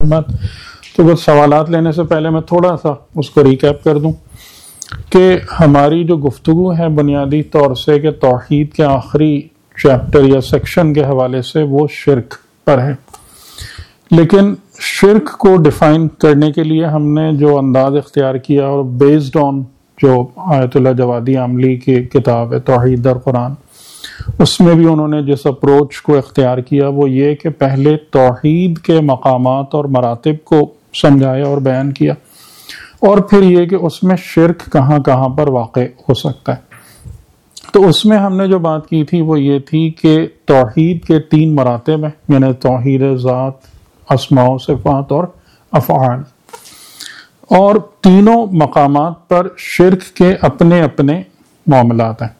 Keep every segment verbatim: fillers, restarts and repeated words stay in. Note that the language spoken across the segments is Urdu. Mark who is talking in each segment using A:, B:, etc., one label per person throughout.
A: بات. تو کچھ سوالات لینے سے پہلے میں تھوڑا سا اس کو ریکیپ کر دوں کہ ہماری جو گفتگو ہے بنیادی طور سے کہ توحید کے آخری چیپٹر یا سیکشن کے حوالے سے وہ شرک پر ہے. لیکن شرک کو ڈیفائن کرنے کے لیے ہم نے جو انداز اختیار کیا اور بیسڈ آن جو آیت اللہ جوادی عاملی کی کتاب ہے توحید در قرآن، اس میں بھی انہوں نے جس اپروچ کو اختیار کیا وہ یہ کہ پہلے توحید کے مقامات اور مراتب کو سمجھایا اور بیان کیا، اور پھر یہ کہ اس میں شرک کہاں کہاں پر واقع ہو سکتا ہے. تو اس میں ہم نے جو بات کی تھی وہ یہ تھی کہ توحید کے تین مراتب ہیں، یعنی توحید ذات، اسماء و صفات اور افعال، اور تینوں مقامات پر شرک کے اپنے اپنے معاملات ہیں.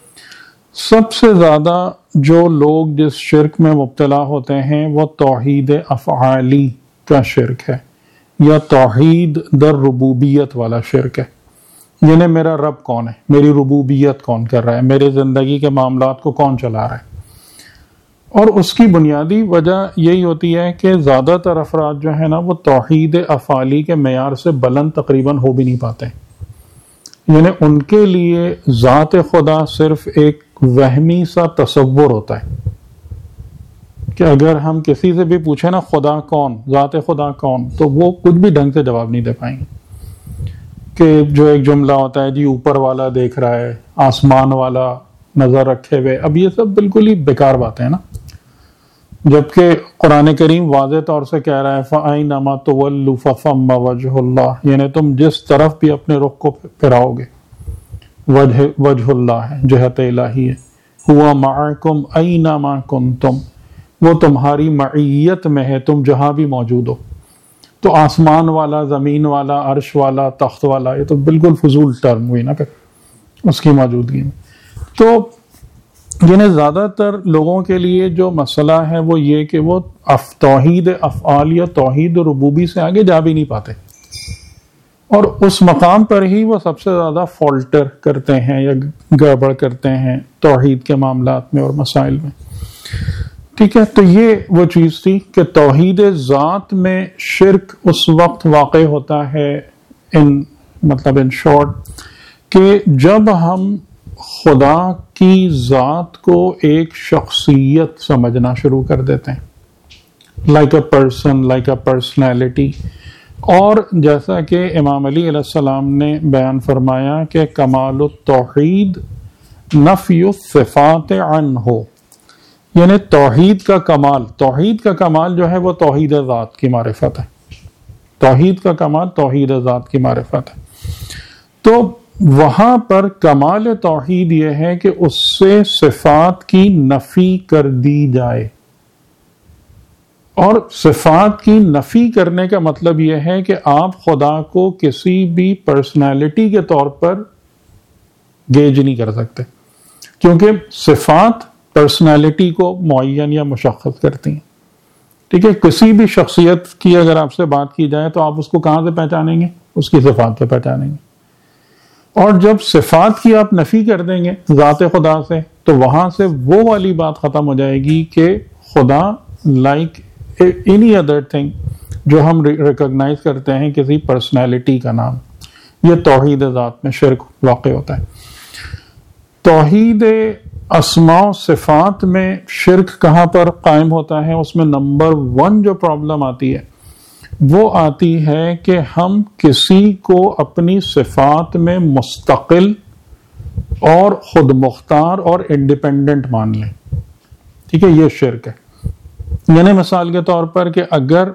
A: سب سے زیادہ جو لوگ جس شرک میں مبتلا ہوتے ہیں وہ توحید افعالی کا شرک ہے یا توحید در ربوبیت والا شرک ہے. یعنی میرا رب کون ہے، میری ربوبیت کون کر رہا ہے، میرے زندگی کے معاملات کو کون چلا رہا ہے. اور اس کی بنیادی وجہ یہی ہوتی ہے کہ زیادہ تر افراد جو ہیں نا وہ توحید افعالی کے معیار سے بلند تقریباً ہو بھی نہیں پاتے. یعنی ان کے لیے ذات خدا صرف ایک وہمی سا تصور ہوتا ہے کہ اگر ہم کسی سے بھی پوچھیں نا خدا کون، ذات خدا کون، تو وہ کچھ بھی ڈھنگ سے جواب نہیں دے پائیں گے. کہ جو ایک جملہ ہوتا ہے جی اوپر والا دیکھ رہا ہے، آسمان والا نظر رکھے ہوئے، اب یہ سب بالکل ہی بیکار باتیں ہیں نا. جبکہ قرآن کریم واضح طور سے کہہ رہا ہے فَأَيْنَمَا تُوَلُّوا فَثَمَّ وَجْهُ اللَّهِ، یعنی تم جس طرف بھی اپنے رخ کو پھراؤ گے وجہ وجہ اللہ ہے، جہت الہی ہے. هُوَ مَعَكُمْ أَيْنَمَا كُنْتُمْ، وہ تمہاری معیت میں ہے تم جہاں بھی موجود ہو. تو آسمان والا، زمین والا، عرش والا، تخت والا، یہ تو بالکل فضول ٹرم ہوئی نا پھر اس کی موجودگی میں. تو یعنی زیادہ تر لوگوں کے لیے جو مسئلہ ہے وہ یہ کہ وہ توحید افعال یا توحید ربوبی سے آگے جا بھی نہیں پاتے، اور اس مقام پر ہی وہ سب سے زیادہ فالٹر کرتے ہیں یا گڑبڑ کرتے ہیں توحید کے معاملات میں اور مسائل میں. ٹھیک ہے، تو یہ وہ چیز تھی کہ توحید ذات میں شرک اس وقت واقع ہوتا ہے ان مطلب ان شارٹ کہ جب ہم خدا کی ذات کو ایک شخصیت سمجھنا شروع کر دیتے ہیں، like a person, like a personality. اور جیسا کہ امام علی علیہ السلام نے بیان فرمایا کہ کمال التوحید نفی الصفات عنہ، یعنی توحید کا کمال، توحید کا کمال جو ہے وہ توحید ذات کی معرفت ہے. توحید کا کمال توحید ذات کی معرفت ہے. تو وہاں پر کمال توحید یہ ہے کہ اس سے صفات کی نفی کر دی جائے، اور صفات کی نفی کرنے کا مطلب یہ ہے کہ آپ خدا کو کسی بھی پرسنالٹی کے طور پر گیج نہیں کر سکتے، کیونکہ صفات پرسنالٹی کو معین یا مشخص کرتی ہیں. ٹھیک ہے، کسی بھی شخصیت کی اگر آپ سے بات کی جائے تو آپ اس کو کہاں سے پہچانیں گے؟ اس کی صفات سے پہچانیں گے. اور جب صفات کی آپ نفی کر دیں گے ذات خدا سے تو وہاں سے وہ والی بات ختم ہو جائے گی کہ خدا لائک اینی ادر تھنگ جو ہم ریکگنائز کرتے ہیں کسی پرسنالٹی کا نام. یہ توحید ذات میں شرک واقع ہوتا ہے. توحید اسماء و صفات میں شرک کہاں پر قائم ہوتا ہے؟ اس میں نمبر ون جو پرابلم آتی ہے وہ آتی ہے کہ ہم کسی کو اپنی صفات میں مستقل اور خود مختار اور انڈیپینڈنٹ مان لیں. ٹھیک ہے، یہ شرک ہے. یعنی مثال کے طور پر کہ اگر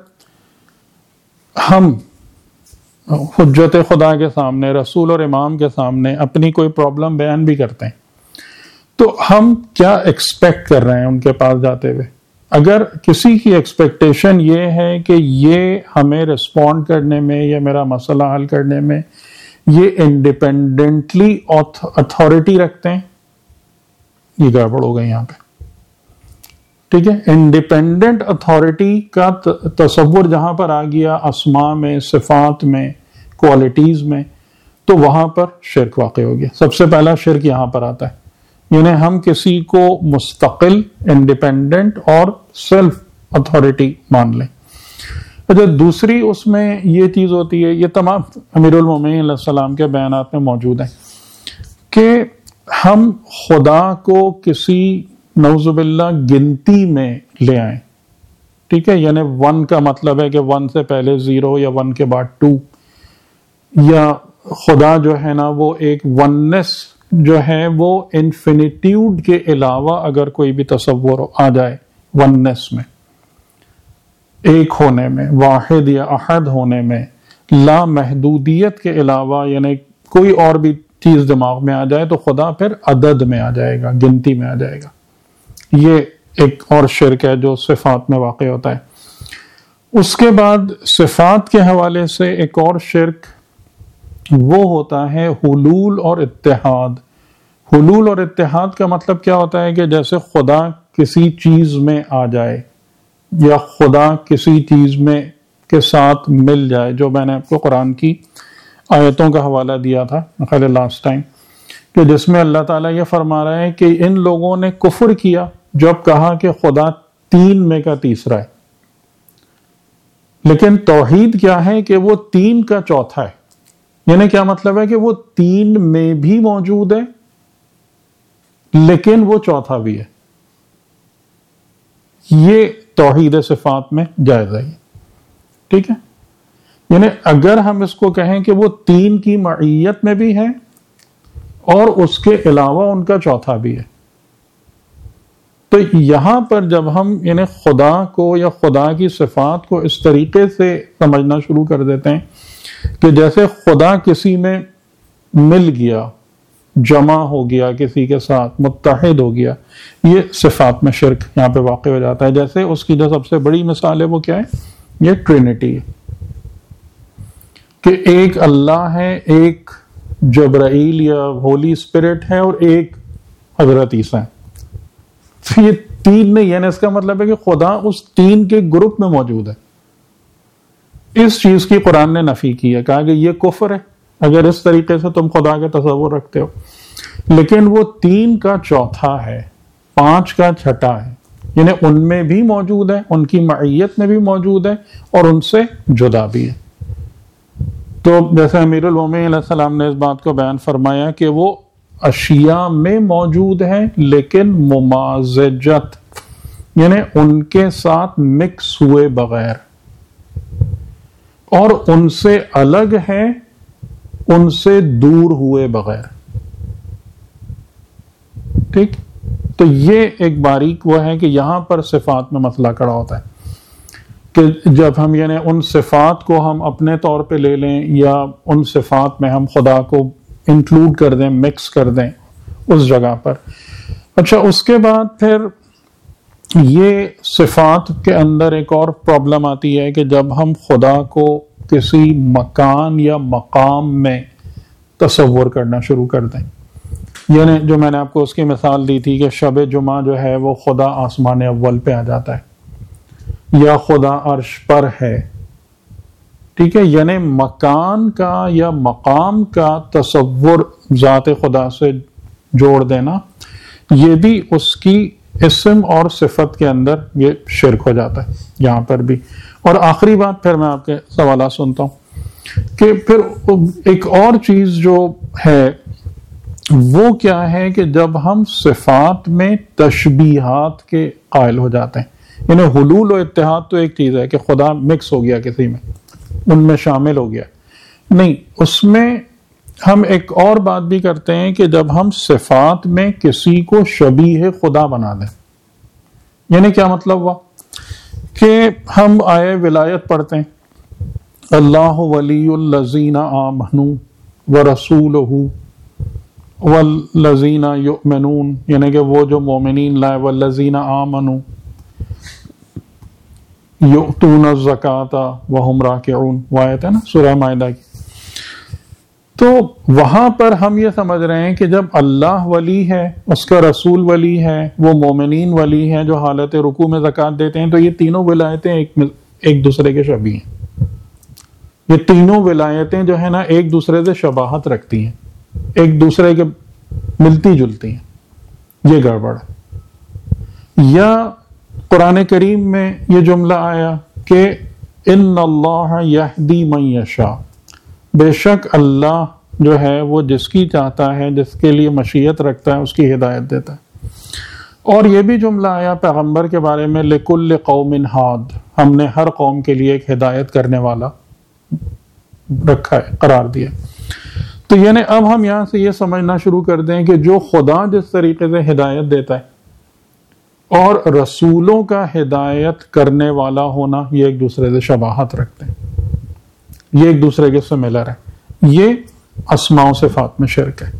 A: ہم حجت خدا کے سامنے، رسول اور امام کے سامنے اپنی کوئی پرابلم بیان بھی کرتے ہیں تو ہم کیا ایکسپیکٹ کر رہے ہیں ان کے پاس جاتے ہوئے؟ اگر کسی کی ایکسپیکٹیشن یہ ہے کہ یہ ہمیں رسپونڈ کرنے میں یا میرا مسئلہ حل کرنے میں یہ انڈیپینڈنٹلی اتھارٹی رکھتے ہیں، یہ گڑبڑ ہو گئی یہاں پہ. ٹھیک ہے، انڈیپینڈنٹ اتھارٹی کا تصور جہاں پر آ گیا اسماء میں، صفات میں، کوالٹیز میں، تو وہاں پر شرک واقع ہو گیا. سب سے پہلا شرک یہاں پر آتا ہے، یعنی ہم کسی کو مستقل، انڈیپینڈنٹ اور سیلف اتھارٹی مان لیں. اچھا دوسری اس میں یہ چیز ہوتی ہے، یہ تمام امیر المومنین علیہ السلام کے بیانات میں موجود ہیں، کہ ہم خدا کو کسی نعوذ باللہ گنتی میں لے آئیں، ٹھیک ہے، یعنی ون کا مطلب ہے کہ ون سے پہلے زیرو یا ون کے بعد ٹو، یا خدا جو ہے نا وہ ایک وننس جو ہے وہ انفینیٹیوڈ کے علاوہ اگر کوئی بھی تصور آ جائے وننس میں، ایک ہونے میں، واحد یا احد ہونے میں، لا محدودیت کے علاوہ یعنی کوئی اور بھی چیز دماغ میں آ جائے تو خدا پھر عدد میں آ جائے گا، گنتی میں آ جائے گا۔ یہ ایک اور شرک ہے جو صفات میں واقع ہوتا ہے۔ اس کے بعد صفات کے حوالے سے ایک اور شرک وہ ہوتا ہے حلول اور اتحاد۔ حلول اور اتحاد کا مطلب کیا ہوتا ہے کہ جیسے خدا کسی چیز میں آ جائے یا خدا کسی چیز میں کے ساتھ مل جائے، جو میں نے آپ کو قرآن کی آیتوں کا حوالہ دیا تھا خیال لاسٹ ٹائم، کہ جس میں اللہ تعالیٰ یہ فرما رہا ہے کہ ان لوگوں نے کفر کیا جب کہا کہ خدا تین میں کا تیسرا ہے، لیکن توحید کیا ہے کہ وہ تین کا چوتھا ہے۔ یعنی کیا مطلب ہے کہ وہ تین میں بھی موجود ہے لیکن وہ چوتھا بھی ہے۔ یہ توحید صفات میں جائز ہے، ٹھیک ہے، یعنی اگر ہم اس کو کہیں کہ وہ تین کی معیت میں بھی ہے اور اس کے علاوہ ان کا چوتھا بھی ہے، تو یہاں پر جب ہم یعنی خدا کو یا خدا کی صفات کو اس طریقے سے سمجھنا شروع کر دیتے ہیں کہ جیسے خدا کسی میں مل گیا، جمع ہو گیا، کسی کے ساتھ متحد ہو گیا، یہ صفات میں شرک یہاں پہ واقع ہو جاتا ہے۔ جیسے اس کی جو سب سے بڑی مثال ہے وہ کیا ہے؟ یہ ٹرینٹی ہے، کہ ایک اللہ ہے، ایک جبرائیل یا ہولی اسپرٹ ہے اور ایک حضرت عیسیٰ ہے۔ تو یہ تین نہیں، یعنی اس کا مطلب ہے کہ خدا اس تین کے گروپ میں موجود ہے۔ اس چیز کی قرآن نے نفی کی ہے، کہا کہ یہ کفر ہے اگر اس طریقے سے تم خدا کا تصور رکھتے ہو، لیکن وہ تین کا چوتھا ہے، پانچ کا چھٹا ہے، یعنی ان میں بھی موجود ہے، ان کی معیت میں بھی موجود ہے اور ان سے جدا بھی ہے۔ تو جیسے امیر المومنین علیہ السلام نے اس بات کو بیان فرمایا کہ وہ اشیاء میں موجود ہے لیکن ممازجت، یعنی ان کے ساتھ مکس ہوئے بغیر، اور ان سے الگ ہے ان سے دور ہوئے بغیر، ٹھیک۔ تو یہ ایک باریک وہ ہے کہ یہاں پر صفات میں مسئلہ کھڑا ہوتا ہے کہ جب ہم یعنی ان صفات کو ہم اپنے طور پہ لے لیں یا ان صفات میں ہم خدا کو انکلوڈ کر دیں، مکس کر دیں اس جگہ پر۔ اچھا اس کے بعد پھر یہ صفات کے اندر ایک اور پرابلم آتی ہے کہ جب ہم خدا کو کسی مکان یا مقام میں تصور کرنا شروع کر دیں، یعنی جو میں نے آپ کو اس کی مثال دی تھی کہ شب جمعہ جو ہے وہ خدا آسمان اول پہ آ جاتا ہے یا خدا عرش پر ہے، ٹھیک ہے، یعنی مکان کا یا مقام کا تصور ذات خدا سے جوڑ دینا، یہ بھی اس کی اسم اور صفت کے اندر یہ شرک ہو جاتا ہے یہاں پر بھی۔ اور آخری بات پھر میں آپ کے سوالات سنتا ہوں کہ پھر ایک اور چیز جو ہے وہ کیا ہے کہ جب ہم صفات میں تشبیہات کے قائل ہو جاتے ہیں، یعنی حلول و اتحاد تو ایک چیز ہے کہ خدا مکس ہو گیا کسی میں، ان میں شامل ہو گیا، نہیں، اس میں ہم ایک اور بات بھی کرتے ہیں کہ جب ہم صفات میں کسی کو شبیہ خدا بنا دیں، یعنی کیا مطلب ہوا کہ ہم آئے ولایت پڑھتے ہیں، اللہ ولی الذین آمنوا ورسولہ والذین یؤمنون، یعنی کہ وہ جو مومنین لائے، والذین آمنوا یؤتون الزکاۃ وہم راکعون، وہ آیت ہے نا سورہ مائدہ کی۔ تو وہاں پر ہم یہ سمجھ رہے ہیں کہ جب اللہ ولی ہے، اس کا رسول ولی ہے، وہ مومنین ولی ہیں جو حالت رکوع میں زکوٰۃ دیتے ہیں، تو یہ تینوں ولایتیں ایک ایک دوسرے کے شبیہ ہیں۔ یہ تینوں ولایتیں جو ہے نا ایک دوسرے سے شباہت رکھتی ہیں، ایک دوسرے کے ملتی جلتی ہیں، یہ گڑبڑ ہے۔ یا قرآن کریم میں یہ جملہ آیا کہ ان اللہ یہدی من یشاء، بے شک اللہ جو ہے وہ جس کی چاہتا ہے، جس کے لیے مشیت رکھتا ہے، اس کی ہدایت دیتا ہے۔ اور یہ بھی جملہ آیا پیغمبر کے بارے میں، لکل قوم ہاد، ہم نے ہر قوم کے لیے ایک ہدایت کرنے والا رکھا ہے، قرار دیا۔ تو یعنی اب ہم یہاں سے یہ سمجھنا شروع کر دیں کہ جو خدا جس طریقے سے ہدایت دیتا ہے اور رسولوں کا ہدایت کرنے والا ہونا، یہ ایک دوسرے سے شباہت رکھتے ہیں، یہ ایک دوسرے کے سملر ہے، یہ اسماء و صفات میں شرک ہے۔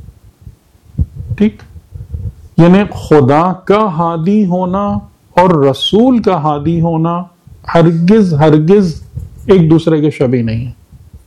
A: ٹھیک، یعنی خدا کا ہادی ہونا اور رسول کا ہادی ہونا ہرگز ہرگز ایک دوسرے کے شبیہ نہیں ہے۔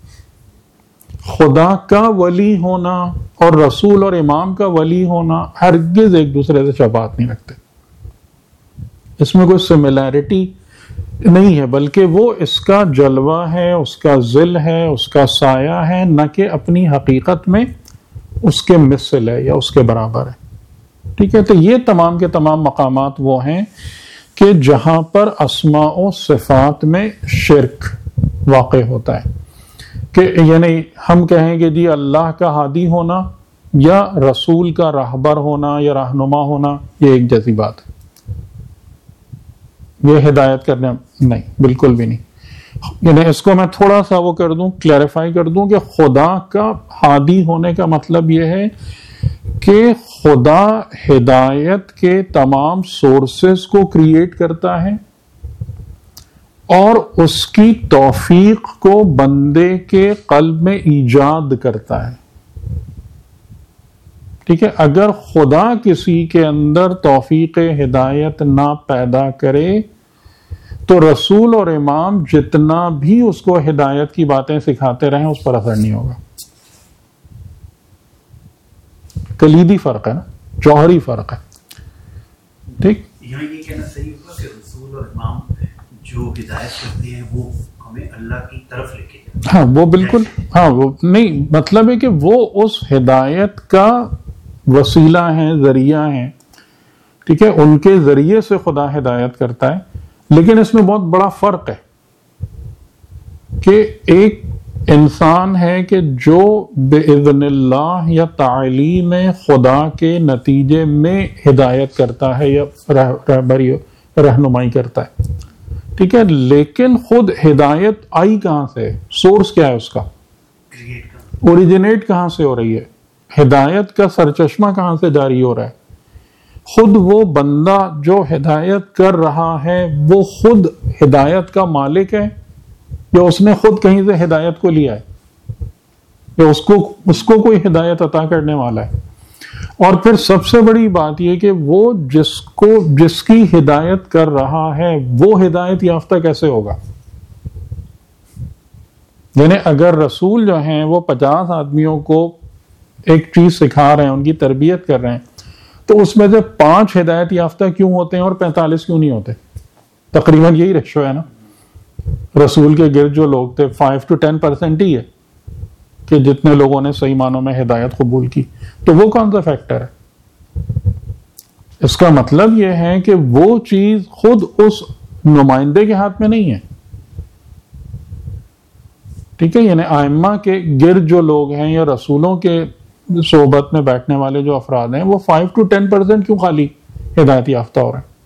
A: خدا کا ولی ہونا اور رسول اور امام کا ولی ہونا ہرگز ایک دوسرے سے شباہت نہیں رکھتے، اس میں کوئی سملیرٹی نہیں ہے، بلکہ وہ اس کا جلوہ ہے، اس کا ظل ہے، اس کا سایہ ہے، نہ کہ اپنی حقیقت میں اس کے مثل ہے یا اس کے برابر ہے۔ ٹھیک ہے، تو یہ تمام کے تمام مقامات وہ ہیں کہ جہاں پر اسماء و صفات میں شرک واقع ہوتا ہے، کہ یعنی ہم کہیں کہ جی اللہ کا ہادی ہونا یا رسول کا راہبر ہونا یا رہنما ہونا یہ ایک جیسی بات ہے، یہ ہدایت کرنا نہیں، بالکل بھی نہیں۔ یعنی اس کو میں تھوڑا سا وہ کر دوں، کلیریفائی کر دوں کہ خدا کا ہادی ہونے کا مطلب یہ ہے کہ خدا ہدایت کے تمام سورسز کو کریٹ کرتا ہے اور اس کی توفیق کو بندے کے قلب میں ایجاد کرتا ہے۔ ٹھیک ہے، اگر خدا کسی کے اندر توفیق ہدایت نہ پیدا کرے تو رسول اور امام جتنا بھی اس کو ہدایت کی باتیں سکھاتے رہیں اس پر اثر نہیں ہوگا۔ کلیدی فرق ہے نا، جوہری فرق ہے۔ ٹھیک،
B: یہاں یہ کہنا صحیح ہوگا کہ رسول اور امام جو ہدایت کرتے ہیں وہ ہمیں اللہ کی طرف لے کے جاتے ہیں۔
A: ہاں وہ بالکل، ہاں وہ نہیں، مطلب ہے کہ وہ اس ہدایت کا وسیلہ ہیں، ذریعہ ہیں۔ ٹھیک ہے، ان کے ذریعے سے خدا ہدایت کرتا ہے، لیکن اس میں بہت بڑا فرق ہے کہ ایک انسان ہے کہ جو بإذن اللہ یا تعلیم خدا کے نتیجے میں ہدایت کرتا ہے یا رہبری رہنمائی کرتا ہے۔ ٹھیک ہے، لیکن خود ہدایت آئی کہاں سے، سورس کیا ہے اس کا، اوریجنیٹ کہاں سے ہو رہی ہے، ہدایت کا سرچشمہ کہاں سے جاری ہو رہا ہے۔ خود وہ بندہ جو ہدایت کر رہا ہے وہ خود ہدایت کا مالک ہے یا اس نے خود کہیں سے ہدایت کو لیا ہے، یا اس کو اس کو کوئی ہدایت عطا کرنے والا ہے۔ اور پھر سب سے بڑی بات یہ کہ وہ جس کو جس کی ہدایت کر رہا ہے وہ ہدایت یافتہ کیسے ہوگا۔ یعنی اگر رسول جو ہیں وہ پچاس آدمیوں کو ایک چیز سکھا رہے ہیں، ان کی تربیت کر رہے ہیں، تو اس میں سے پانچ ہدایت یافتہ کیوں ہوتے ہیں اور پینتالیس کیوں نہیں ہوتے؟ تقریباً یہی ریشو ہے نا، رسول کے گرد جو لوگ تھے فائیو ٹو ٹین پرسینٹ ہی ہے کہ جتنے لوگوں نے صحیح معنوں میں ہدایت قبول کی، تو وہ کون سا فیکٹر ہے؟ اس کا مطلب یہ ہے کہ وہ چیز خود اس نمائندے کے ہاتھ میں نہیں ہے۔ ٹھیک ہے، یعنی ائمہ کے گرد جو لوگ ہیں یا رسولوں کے صحبت میں بیٹھنے والے جو افراد ہیں وہ فائیو ٹو ٹین پرسینٹ کیوں خالی ہدایت یافتہ ہو رہے ہیں؟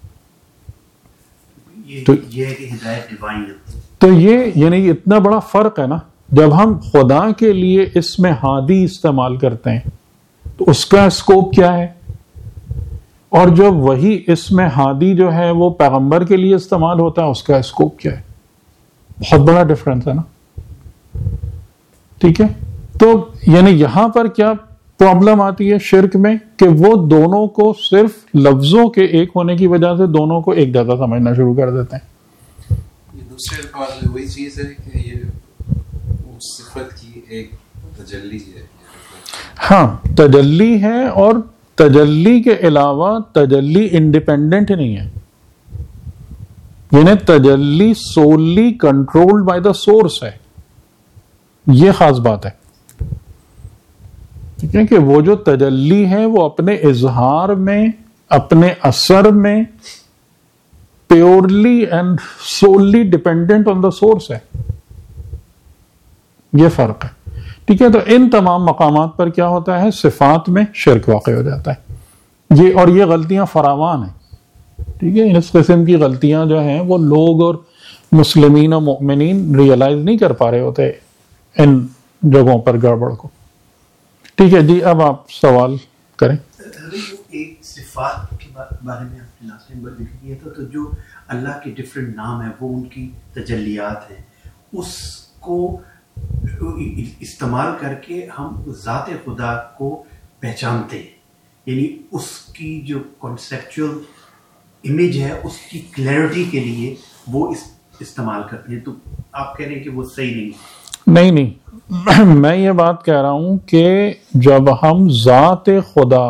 A: تو یہ یعنی اتنا بڑا فرق ہے نا، جب ہم خدا کے لیے اسم ہادی استعمال کرتے ہیں تو اس کا اسکوپ کیا ہے، اور جب وہی اسم ہادی جو ہے وہ پیغمبر کے لیے استعمال ہوتا ہے اس کا اسکوپ کیا ہے، بہت بڑا ڈفرنس ہے نا۔ ٹھیک ہے، تو یعنی یہاں پر کیا پرابلم آتی ہے شرک میں کہ وہ دونوں کو صرف لفظوں کے ایک ہونے کی وجہ سے دونوں کو ایک جیسا سمجھنا شروع کر دیتے ہیں۔
C: دوسرے الفاظ میں وہی چیز ہے کہ یہ صفت کی ایک تجلی ہے۔
A: ہاں تجلی ہے، اور تجلی کے علاوہ تجلی انڈیپینڈنٹ نہیں ہے، یعنی تجلی solely controlled by the source ہے، یہ خاص بات ہے۔ ٹھیک ہے، کہ وہ جو تجلی ہے وہ اپنے اظہار میں، اپنے اثر میں purely and solely dependent on the source ہے. یہ فرق ہے. ٹھیک ہے. تو ان تمام مقامات پر کیا ہوتا ہے؟ صفات میں شرک واقع ہو جاتا ہے. یہ اور یہ غلطیاں فراوان ہیں. ٹھیک ہے. اس قسم کی غلطیاں جو ہیں وہ لوگ اور مسلمین و مؤمنین ریئلائز نہیں کر پا رہے ہوتے ان جگہوں پر گڑبڑ کو. ٹھیک ہے جی. اب آپ سوال کریں.
B: ایک صفات کے بارے میں آپ نے لاسٹ ٹائم ذکر کیا تھا، تو جو اللہ کے ڈفرینٹ نام ہیں وہ ان کی تجلیات ہیں، اس کو استعمال کر کے ہم ذات خدا کو پہچانتے ہیں. یعنی اس کی جو کانسیپچول امیج ہے اس کی کلیئرٹی کے لیے وہ استعمال کرتے ہیں. تو آپ کہہ رہے ہیں کہ وہ صحیح نہیں؟
A: نہیں نہیں، میں یہ بات کہہ رہا ہوں کہ جب ہم ذات خدا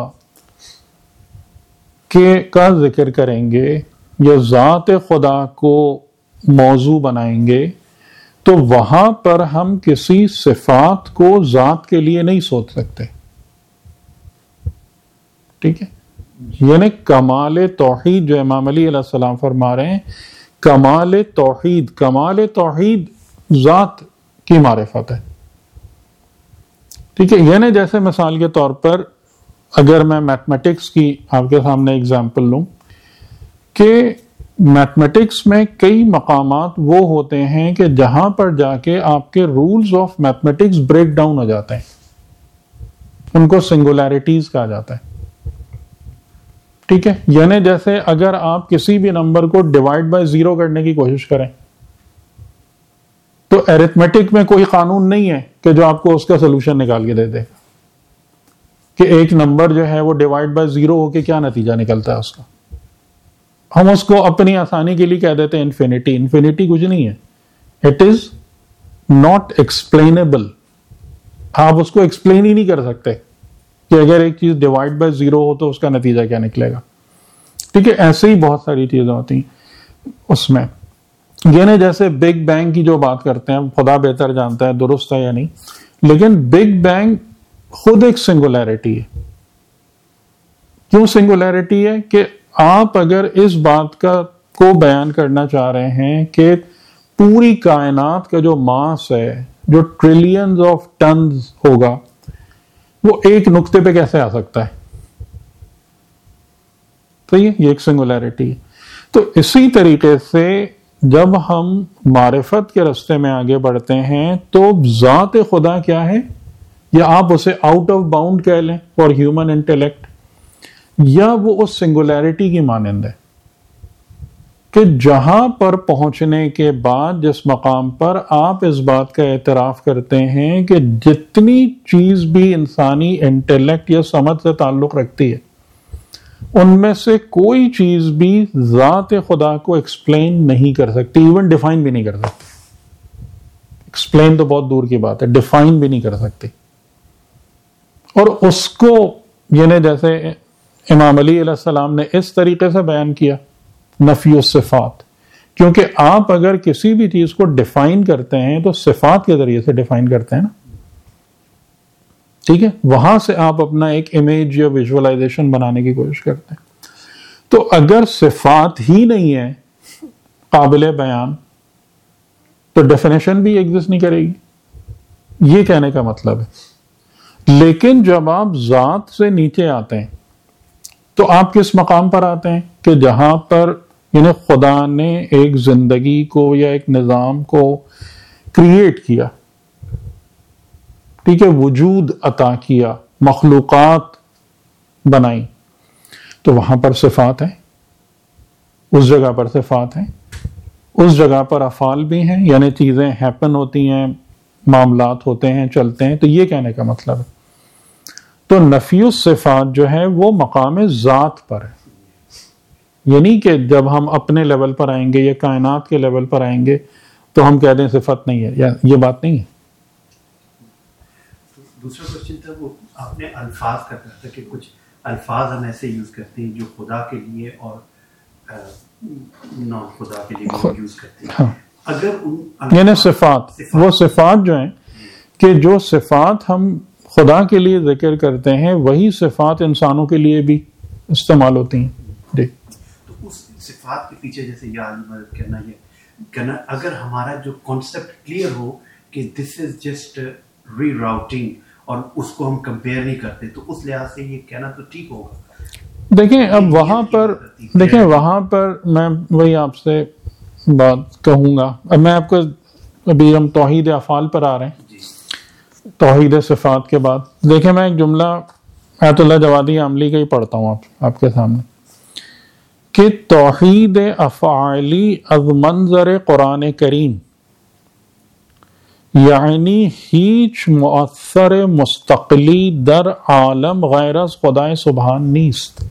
A: کے کا ذکر کریں گے یا ذات خدا کو موضوع بنائیں گے تو وہاں پر ہم کسی صفات کو ذات کے لیے نہیں سوچ سکتے. ٹھیک ہے. یعنی کمال توحید جو امام علی علیہ السلام فرما رہے ہیں، کمال توحید کمال توحید ذات کی معرفت ہے. ٹھیک ہے. یعنی جیسے مثال کے طور پر اگر میں میتھمیٹکس کی آپ کے سامنے اگزامپل لوں کہ میتھمیٹکس میں کئی مقامات وہ ہوتے ہیں کہ جہاں پر جا کے آپ کے rules of mathematics break down ہو جاتے ہیں، ان کو سنگولیرٹیز کہا جاتا ہے. ٹھیک ہے. یعنی جیسے اگر آپ کسی بھی نمبر کو ڈیوائڈ بائی زیرو کرنے کی کوشش کریں تو ایرتھمیٹک میں کوئی قانون نہیں ہے کہ جو آپ کو اس کا سولوشن نکال کے دے دے کہ ایک نمبر جو ہے وہ ڈیوائڈ بائی زیرو ہو کے کیا نتیجہ نکلتا ہے اس کا. ہم اس کو اپنی آسانی کے لیے کہہ دیتے ہیں انفینٹی. انفینٹی کچھ نہیں ہے. It is not explainable. آپ اس کو ایکسپلین ہی نہیں کر سکتے کہ اگر ایک چیز ڈیوائڈ بائی زیرو ہو تو اس کا نتیجہ کیا نکلے گا. ٹھیک ہے. ایسے ہی بہت ساری چیزیں ہوتی ہیں اس میں. یعنی جیسے بگ بینگ کی جو بات کرتے ہیں، خدا بہتر جانتا ہے درست ہے یا نہیں، لیکن بگ بینگ خود ایک سنگولیرٹی ہے. کیوں سنگولیرٹی ہے؟ کہ آپ اگر اس بات کا کو بیان کرنا چاہ رہے ہیں کہ پوری کائنات کا جو ماس ہے، جو ٹریلینز آف ٹنز ہوگا، وہ ایک نقطے پہ کیسے آ سکتا ہے؟ صحیح ہے. یہ ایک سنگولیرٹی ہے. تو اسی طریقے سے جب ہم معرفت کے راستے میں آگے بڑھتے ہیں تو ذات خدا کیا ہے، یا آپ اسے آؤٹ آف باؤنڈ کہہ لیں فار ہیومن انٹیلیکٹ، یا وہ اس سنگولیرٹی کی مانند ہے کہ جہاں پر پہنچنے کے بعد جس مقام پر آپ اس بات کا اعتراف کرتے ہیں کہ جتنی چیز بھی انسانی انٹیلیکٹ یا سمجھ سے تعلق رکھتی ہے ان میں سے کوئی چیز بھی ذات خدا کو ایکسپلین نہیں کر سکتی، ایون ڈیفائن بھی نہیں کر سکتی. ایکسپلین تو بہت دور کی بات ہے، ڈیفائن بھی نہیں کر سکتی. اور اس کو یعنی جیسے امام علی علیہ السلام نے اس طریقے سے بیان کیا نفی الصفات، کیونکہ آپ اگر کسی بھی چیز کو ڈیفائن کرتے ہیں تو صفات کے ذریعے سے ڈیفائن کرتے ہیں نا. ٹھیک ہے. وہاں سے آپ اپنا ایک امیج یا ویژولائزیشن بنانے کی کوشش کرتے ہیں. تو اگر صفات ہی نہیں ہے قابل بیان تو ڈیفینیشن بھی ایگزسٹ نہیں کرے گی. یہ کہنے کا مطلب ہے. لیکن جب آپ ذات سے نیچے آتے ہیں تو آپ کس مقام پر آتے ہیں کہ جہاں پر یعنی خدا نے ایک زندگی کو یا ایک نظام کو کریٹ کیا، ٹھیک ہے، وجود عطا کیا، مخلوقات بنائی، تو وہاں پر صفات ہیں، اس جگہ پر صفات ہیں، اس جگہ پر افعال بھی ہیں، یعنی چیزیں ہیپن ہوتی ہیں، معاملات ہوتے ہیں، چلتے ہیں. تو یہ کہنے کا مطلب ہے. تو نفی الصفات جو ہے وہ مقام ذات پر ہے. یعنی کہ جب ہم اپنے لیول پر آئیں گے یا کائنات کے لیول پر آئیں گے تو ہم کہہ دیں صفت نہیں ہے، یا یہ بات نہیں ہے.
B: دوسرا کوشچن تھا وہ آپ نے الفاظ کا کہا تھا کہ کچھ الفاظ ہم ایسے یوز کرتے ہیں جو خدا کے لیے اور نان خدا کے لیے یوز کرتے ہیں. اگر ان
A: یعنی صفات وہ صفات جو ہیں کہ جو صفات ہم خدا کے لیے ذکر کرتے ہیں وہی صفات انسانوں کے لیے بھی استعمال ہوتی ہیں. جی.
B: تو اس صفات کے پیچھے جیسے یا علی مدد کرنا یہ کرنا, اگر ہمارا جو کانسیپٹ کلیئر ہو کہ دس از جسٹ ری راؤٹنگ اور اس کو ہم کمپیئر نہیں کرتے, تو اس لحاظ سے یہ کہنا تو ٹھیک ہوگا.
A: دیکھیں اب وہاں پر دیکھیں وہاں پر میں وہی آپ سے بات کہوں گا. اب میں آپ کو, ابھی ہم توحید افعال پر آ رہے ہیں, توحید صفات کے بعد دیکھیں میں ایک جملہ آیت اللہ جوادی عاملی کا ہی پڑھتا ہوں آپ آپ کے سامنے کہ توحید افعالی از منظر قرآن کریم یعنی هیچ مؤثر مستقلی در عالم غیر از خدای سبحان نیست.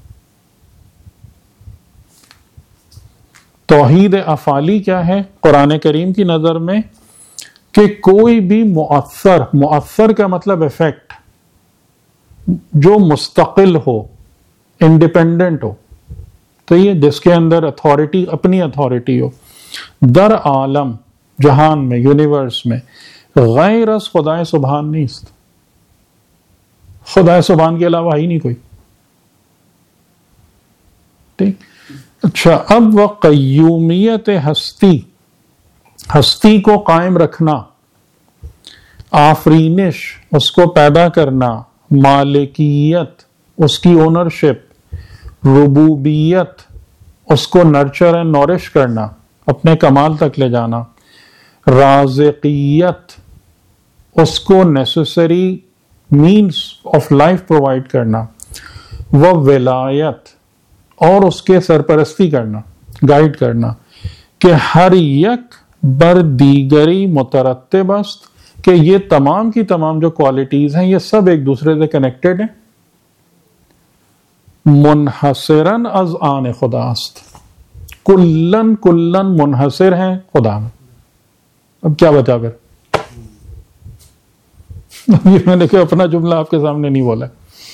A: توحید افعالی کیا ہے قرآن کریم کی نظر میں؟ کہ کوئی بھی مؤثر, مؤثر کا مطلب افیکٹ, جو مستقل ہو, انڈیپینڈنٹ ہو, تو یہ جس کے اندر اتھارٹی, اپنی اتھارٹی ہو, در عالم جہان میں, یونیورس میں, غیر از خدائے سبحان نیست, خدائے سبحان کے علاوہ ہی نہیں کوئی. ٹھیک. اچھا, اب وہ قیومیت ہستی, ہستی کو قائم رکھنا, آفرینش اس کو پیدا کرنا, مالکیت اس کی اونرشپ, ربوبیت اس کو نرچر اینڈ نورش کرنا, اپنے کمال تک لے جانا, رازقیت اس کو necessary means of life provide کرنا, وہ ولایت اور اس کے سرپرستی کرنا, گائیڈ کرنا, کہ ہر یک بر دیگری مترتب است, کہ یہ تمام کی تمام جو کوالٹیز ہیں یہ سب ایک دوسرے سے کنیکٹڈ ہیں. منحصراً از آن خدا است, کلن کلن منحصر ہیں خدا میں. اب کیا بچا پھر؟ یہ میں نے کہ اپنا جملہ آپ کے سامنے نہیں بولا.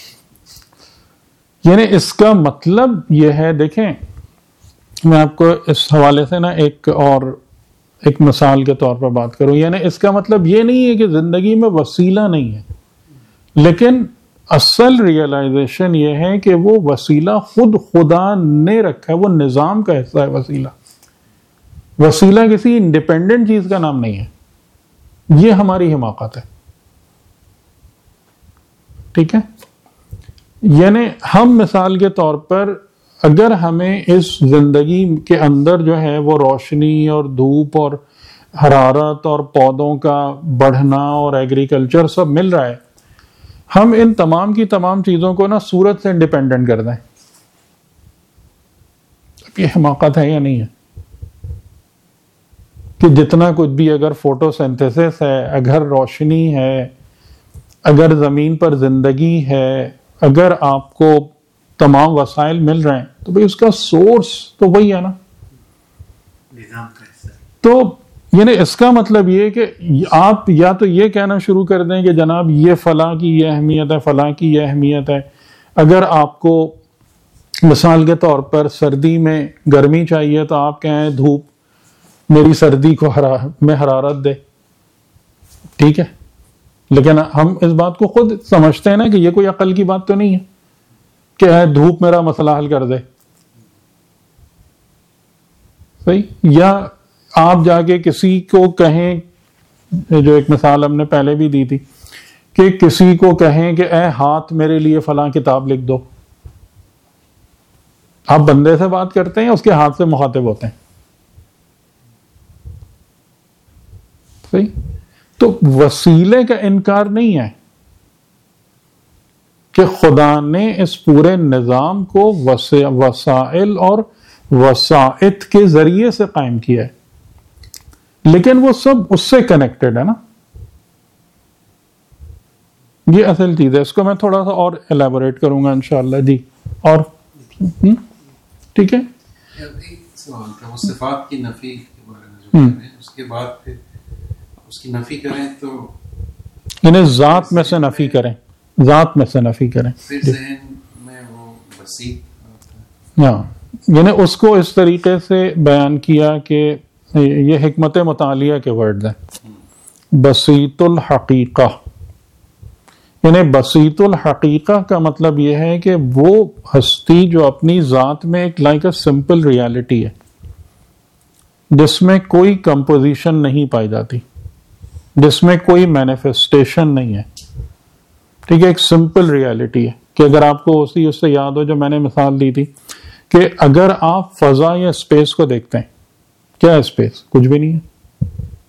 A: یعنی اس کا مطلب یہ ہے, دیکھیں میں آپ کو اس حوالے سے نا ایک اور ایک مثال کے طور پر بات کروں. یعنی اس کا مطلب یہ نہیں ہے کہ زندگی میں وسیلہ نہیں ہے, لیکن اصل ریئلائزیشن یہ ہے کہ وہ وسیلہ خود خدا نے رکھا ہے, وہ نظام کا حصہ ہے وسیلہ. وسیلہ کسی انڈیپینڈنٹ چیز کا نام نہیں ہے, یہ ہماری حماقت ہے. ٹھیک ہے. یعنی ہم مثال کے طور پر اگر ہمیں اس زندگی کے اندر جو ہے وہ روشنی اور دھوپ اور حرارت اور پودوں کا بڑھنا اور ایگریکلچر سب مل رہا ہے, ہم ان تمام کی تمام چیزوں کو نا سورج سے انڈیپینڈنٹ کر دیں, اب یہ حماقت ہے یا نہیں ہے؟ کہ جتنا کچھ بھی اگر فوٹو سینتھیسس ہے, اگر روشنی ہے, اگر زمین پر زندگی ہے, اگر آپ کو تمام وسائل مل رہے ہیں, تو بھئی اس کا سورس تو وہی ہے نا,
B: نظام کا حصہ.
A: تو یعنی اس کا مطلب یہ کہ آپ یا تو یہ کہنا شروع کر دیں کہ جناب یہ فلاں کی یہ اہمیت ہے, فلاں کی یہ اہمیت ہے. اگر آپ کو مثال کے طور پر سردی میں گرمی چاہیے تو آپ کہیں دھوپ میری سردی کو میں حرارت دے. ٹھیک ہے, لیکن ہم اس بات کو خود سمجھتے ہیں نا کہ یہ کوئی عقل کی بات تو نہیں ہے کہ دھوپ میرا مسئلہ حل کر دے. صحیح. یا آپ جا کے کسی کو کہیں, جو ایک مثال ہم نے پہلے بھی دی تھی, کہ کسی کو کہیں کہ اے ہاتھ میرے لیے فلاں کتاب لکھ دو. آپ بندے سے بات کرتے ہیں, اس کے ہاتھ سے مخاطب ہوتے ہیں. صحیح. تو وسیلے کا انکار نہیں ہے کہ خدا نے اس پورے نظام کو وسائل اور وسائط کے ذریعے سے قائم کیا ہے, لیکن وہ سب اس سے کنیکٹڈ ہے نا. یہ اصل چیز ہے. اس کو میں تھوڑا سا اور ایلیبوریٹ کروں گا انشاءاللہ. جی اور ٹھیک ہے.
C: ایک سوال تھا, وہ صفات کی نفی کے بارے میں جو کہہ رہے ہیں, اس کے بعد پھر اس کی نفی کریں تو
A: یعنی ذات میں سے نفی کریں, ذات میں سے نفی کریں,
C: پھر ذہن میں وہ وسیع.
A: ہاں, یعنی اس کو اس طریقے سے بیان کیا کہ یہ حکمت مطالعہ کے ورڈز ہیں. بسیط الحقیقہ یعنی بسیط الحقیقہ کا مطلب یہ ہے کہ وہ ہستی جو اپنی ذات میں ایک لائک اے سمپل ریالٹی ہے، جس میں کوئی کمپوزیشن نہیں پائی جاتی، جس میں کوئی مینیفیسٹیشن نہیں ہے، ٹھیک ہے، ایک سمپل ریالٹی ہے. کہ اگر آپ کو اسی اس سے یاد ہو جو میں نے مثال دی تھی کہ اگر آپ فضا یا اسپیس کو دیکھتے ہیں، کیا ہے اسپیس؟ کچھ بھی نہیں ہے،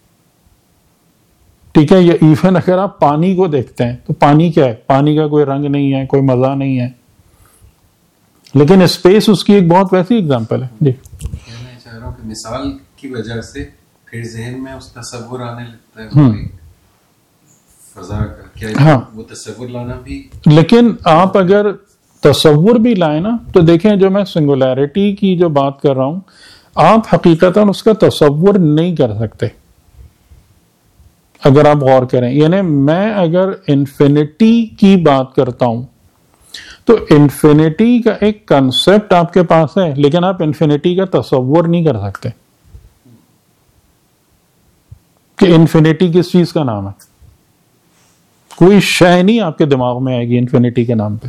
A: ٹھیک ہے. یا ایون اگر آپ پانی کو دیکھتے ہیں تو پانی کیا ہے؟ پانی کا کوئی رنگ نہیں ہے، کوئی مزہ نہیں ہے. لیکن اسپیس اس کی ایک بہت ویسی اگزامپل ہے. جی
C: میں چاہ رہا ہوں کہ مثال کی وجہ سے پھر ذہن میں اس تصور آنے لگتا ہے فضا کا، کیا
A: ہاں
C: وہ تصور لانا بھی.
A: لیکن آپ اگر تصور بھی لائیں نا تو دیکھیں جو میں سنگولیرٹی کی جو بات کر رہا ہوں، آپ حقیقتاً اس کا تصور نہیں کر سکتے اگر آپ غور کریں. یعنی میں اگر انفینٹی کی بات کرتا ہوں تو انفینٹی کا ایک کنسپٹ آپ کے پاس ہے، لیکن آپ انفینٹی کا تصور نہیں کر سکتے کہ انفینٹی کس چیز کا نام ہے. کوئی شے نہیں آپ کے دماغ میں آئے گی انفینٹی کے نام پہ،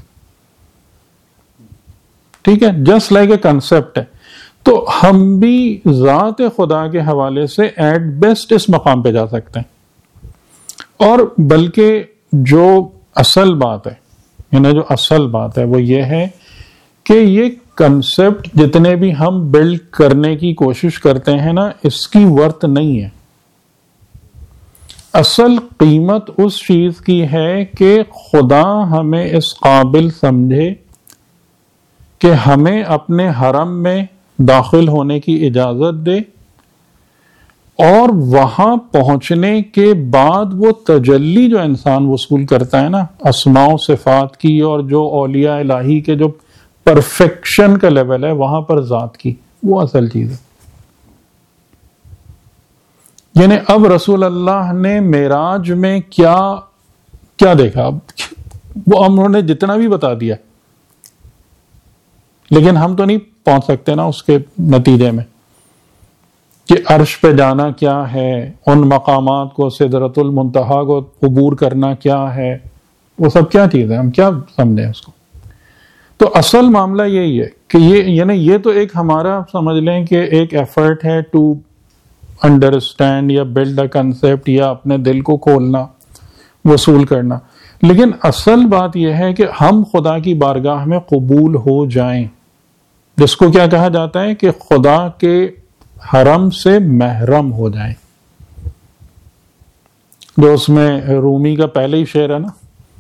A: ٹھیک ہے، جسٹ لائک اے کنسپٹ ہے. تو ہم بھی ذات خدا کے حوالے سے ایٹ بیسٹ اس مقام پہ جا سکتے ہیں. اور بلکہ جو اصل بات ہے، یعنی جو اصل بات ہے وہ یہ ہے کہ یہ کنسپٹ جتنے بھی ہم بلڈ کرنے کی کوشش کرتے ہیں نا، اس کی ورت نہیں ہے. اصل قیمت اس چیز کی ہے کہ خدا ہمیں اس قابل سمجھے کہ ہمیں اپنے حرم میں داخل ہونے کی اجازت دے، اور وہاں پہنچنے کے بعد وہ تجلی جو انسان وصول کرتا ہے نا اسماء و صفات کی، اور جو اولیاء الہی کے جو پرفیکشن کا لیول ہے وہاں پر ذات کی، وہ اصل چیز ہے. یعنی اب رسول اللہ نے معراج میں کیا کیا دیکھا، وہ انہوں نے جتنا بھی بتا دیا، لیکن ہم تو نہیں پہنچ سکتے نا اس کے نتیجے میں کہ عرش پہ جانا کیا ہے، ان مقامات کو، سدرۃ المنتہا کو عبور کرنا کیا ہے، وہ سب کیا چیز ہے، ہم کیا سمجھیں اس کو. تو اصل معاملہ یہی ہے کہ یہ یعنی یہ تو ایک ہمارا سمجھ لیں کہ ایک ایفرٹ ہے ٹو انڈرسٹینڈ یا بلڈ اے کنسپٹ، یا اپنے دل کو کھولنا، وصول کرنا. لیکن اصل بات یہ ہے کہ ہم خدا کی بارگاہ میں قبول ہو جائیں، جس کو کیا کہا جاتا ہے کہ خدا کے حرم سے محرم ہو جائیں. جو اس میں رومی کا پہلے ہی شعر ہے نا،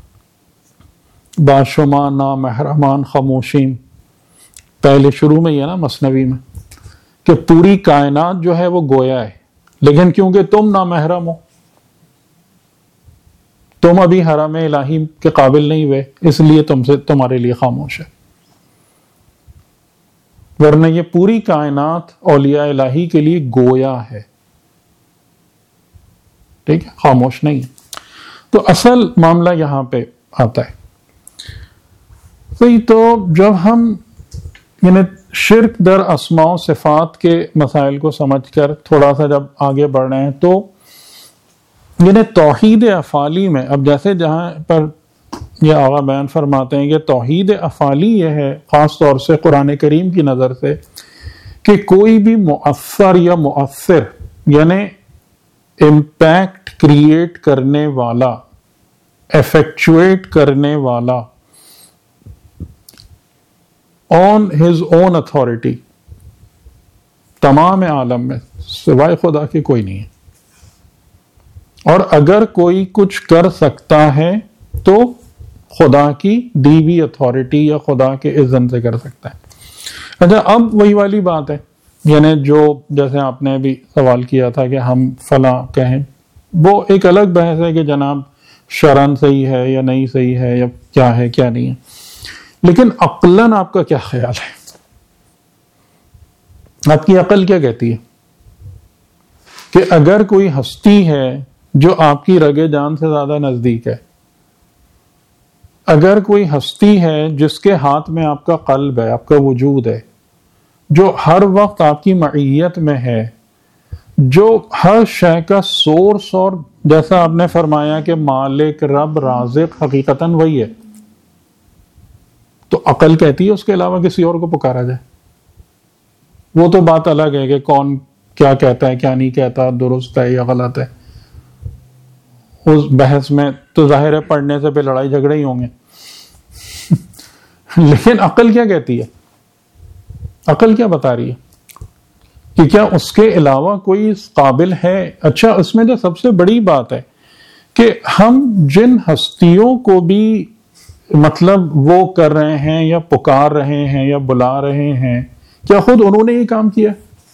A: باشما نا محرمان خاموشیم، پہلے شروع میں ہی ہے نا مثنوی میں، کہ پوری کائنات جو ہے وہ گویا ہے، لیکن کیونکہ تم نامحرم ہو، تم ابھی حرم الہی کے قابل نہیں ہوئے، اس لیے تم سے تمہارے لیے خاموش ہے. ورنہ یہ پوری کائنات اولیاء الہی کے لیے گویا ہے، ٹھیک ہے، خاموش نہیں ہے. تو اصل معاملہ یہاں پہ آتا ہے. صحیح. تو جب ہم یعنی شرک در اسماء و صفات کے مسائل کو سمجھ کر تھوڑا سا جب آگے بڑھ رہے ہیں، تو یعنی توحید افعالی میں اب جیسے جہاں پر یہ آقا بیان فرماتے ہیں کہ توحید افعالی یہ ہے خاص طور سے قرآن کریم کی نظر سے کہ کوئی بھی مؤثر یا مؤثر یعنی امپیکٹ کریٹ کرنے والا، ایفیکچویٹ کرنے والا آن ہز اون اتھارٹی تمام عالم میں سوائے خدا کے کوئی نہیں ہے. اور اگر کوئی کچھ کر سکتا ہے تو خدا کی دی ہوئی اتھارٹی یا خدا کے اذن سے کر سکتا ہے. اچھا، اب وہی والی بات ہے، یعنی جو جیسے آپ نے بھی سوال کیا تھا کہ ہم فلاں کہیں، وہ ایک الگ بحث ہے کہ جناب شرعاً صحیح ہے یا نہیں صحیح ہے یا کیا ہے کیا نہیں ہے. لیکن عقلاً آپ کا کیا خیال ہے؟ آپ کی عقل کیا کہتی ہے کہ اگر کوئی ہستی ہے جو آپ کی رگ جان سے زیادہ نزدیک ہے، اگر کوئی ہستی ہے جس کے ہاتھ میں آپ کا قلب ہے، آپ کا وجود ہے، جو ہر وقت آپ کی معیت میں ہے، جو ہر شے کا سورس اور جیسا آپ نے فرمایا کہ مالک رب رازق حقیقتاً وہی ہے، تو عقل کہتی ہے اس کے علاوہ کسی اور کو پکارا جائے؟ وہ تو بات الگ ہے کہ کون کیا کہتا ہے کیا نہیں کہتا، درست ہے یا غلط ہے، اس بحث میں تو ظاہر ہے پڑھنے سے پہ لڑائی جھگڑے ہی ہوں گے لیکن عقل کیا کہتی ہے؟ عقل کیا بتا رہی ہے کہ کیا اس کے علاوہ کوئی قابل ہے؟ اچھا، اس میں جو سب سے بڑی بات ہے کہ ہم جن ہستیوں کو بھی مطلب وہ کر رہے ہیں یا پکار رہے ہیں یا بلا رہے ہیں، کیا خود انہوں نے یہ کام کیا؟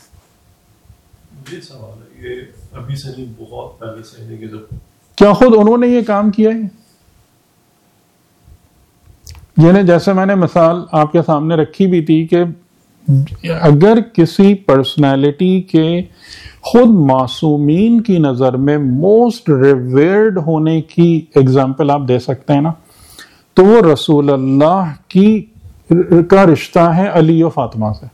D: یہ سوال ہے، یہ ابھی سے نہیں، بہت پہلے سے نہیں کہ جب
A: کیا خود انہوں نے یہ کام کیا ہے؟ یعنی جیسے میں نے مثال آپ کے سامنے رکھی بھی تھی کہ اگر کسی پرسنالٹی کے خود معصومین کی نظر میں موسٹ ریویرڈ ہونے کی اگزامپل آپ دے سکتے ہیں نا، تو وہ رسول اللہ کی کا رشتہ ہے علی و فاطمہ سے،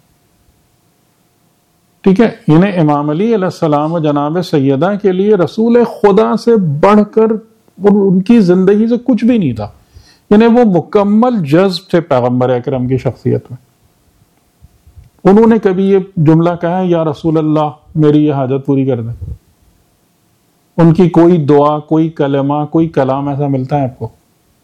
A: ٹھیک ہے؟ یعنی امام علی علیہ السلام و جناب سیدہ کے لیے رسول خدا سے بڑھ کر اور ان کی زندگی سے کچھ بھی نہیں تھا، یعنی وہ مکمل جذب تھے پیغمبر اکرم کی شخصیت میں۔ انہوں نے کبھی یہ جملہ کہا ہے یا رسول اللہ میری یہ حاجت پوری کر دیں؟ ان کی کوئی دعا، کوئی کلمہ، کوئی کلام ایسا ملتا ہے آپ کو؟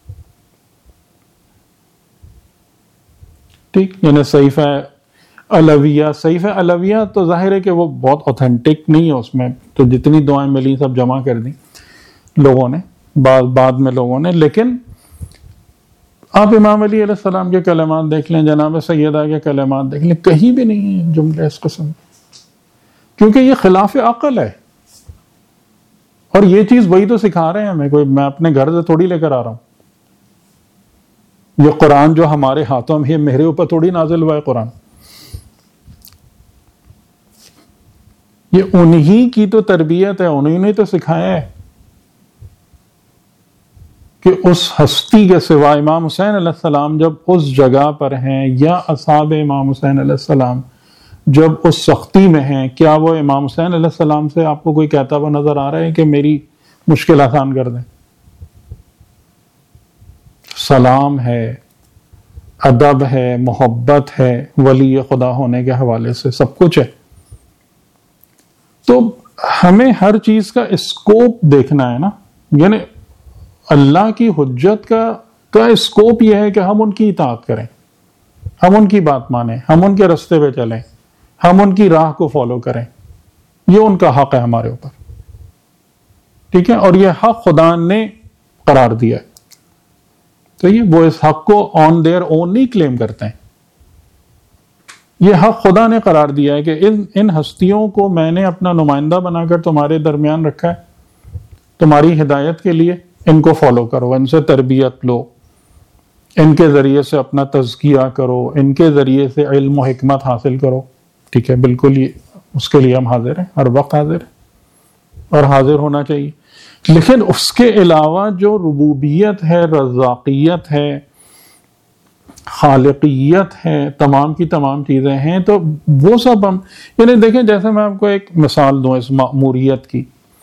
A: ٹھیک، یعنی صحیفہ علویہ، صحیفہ علویہ تو ظاہر ہے کہ وہ بہت اوتھینٹک نہیں ہے، اس میں تو جتنی دعائیں ملی سب جمع کر دیں لوگوں نے بعد بعد میں لوگوں نے، لیکن آپ امام علی علیہ السلام کے کلمات دیکھ لیں، جناب سیدہ کے کلمات دیکھ لیں، کہیں بھی نہیں ہیں جملے اس قسم، کیونکہ یہ خلاف عقل ہے۔ اور یہ چیز وہی تو سکھا رہے ہیں ہمیں، کوئی میں اپنے گھر سے تھوڑی لے کر آ رہا ہوں، یہ قرآن جو ہمارے ہاتھوں میں، یہ میرے اوپر تھوڑی نازل ہوا ہے قرآن، یہ انہی کی تو تربیت ہے، انہی نے تو سکھایا ہے کہ اس ہستی کے سوا امام حسین علیہ السلام جب اس جگہ پر ہیں، یا اصحاب امام حسین علیہ السلام جب اس سختی میں ہیں، کیا وہ امام حسین علیہ السلام سے آپ کو کوئی کہتا ہوا نظر آ رہا ہے کہ میری مشکل آسان کر دیں؟ سلام ہے، ادب ہے، محبت ہے، ولی خدا ہونے کے حوالے سے سب کچھ ہے۔ تو ہمیں ہر چیز کا اسکوپ دیکھنا ہے نا، یعنی اللہ کی حجت کا کا اسکوپ یہ ہے کہ ہم ان کی اطاعت کریں، ہم ان کی بات مانیں، ہم ان کے رستے پہ چلیں، ہم ان کی راہ کو فالو کریں، یہ ان کا حق ہے ہمارے اوپر، ٹھیک ہے؟ اور یہ حق خدا نے قرار دیا ہے، تو یہ وہ اس حق کو آن دیئر اون نہیں کلیم کرتے ہیں، یہ حق خدا نے قرار دیا ہے کہ ان ان ہستیوں کو میں نے اپنا نمائندہ بنا کر تمہارے درمیان رکھا ہے، تمہاری ہدایت کے لیے، ان کو فالو کرو، ان سے تربیت لو، ان کے ذریعے سے اپنا تزکیہ کرو، ان کے ذریعے سے علم و حکمت حاصل کرو، ٹھیک ہے؟ بالکل یہ اس کے لیے ہم حاضر ہیں، ہر وقت حاضر ہیں اور حاضر ہونا چاہیے۔ لیکن اس کے علاوہ جو ربوبیت ہے، رزاقیت ہے، خالقیت ہے، تمام کی تمام چیزیں ہیں، تو وہ سب ہم یعنی دیکھیں، جیسے میں آپ کو ایک مثال دوں اس مأموریت کی،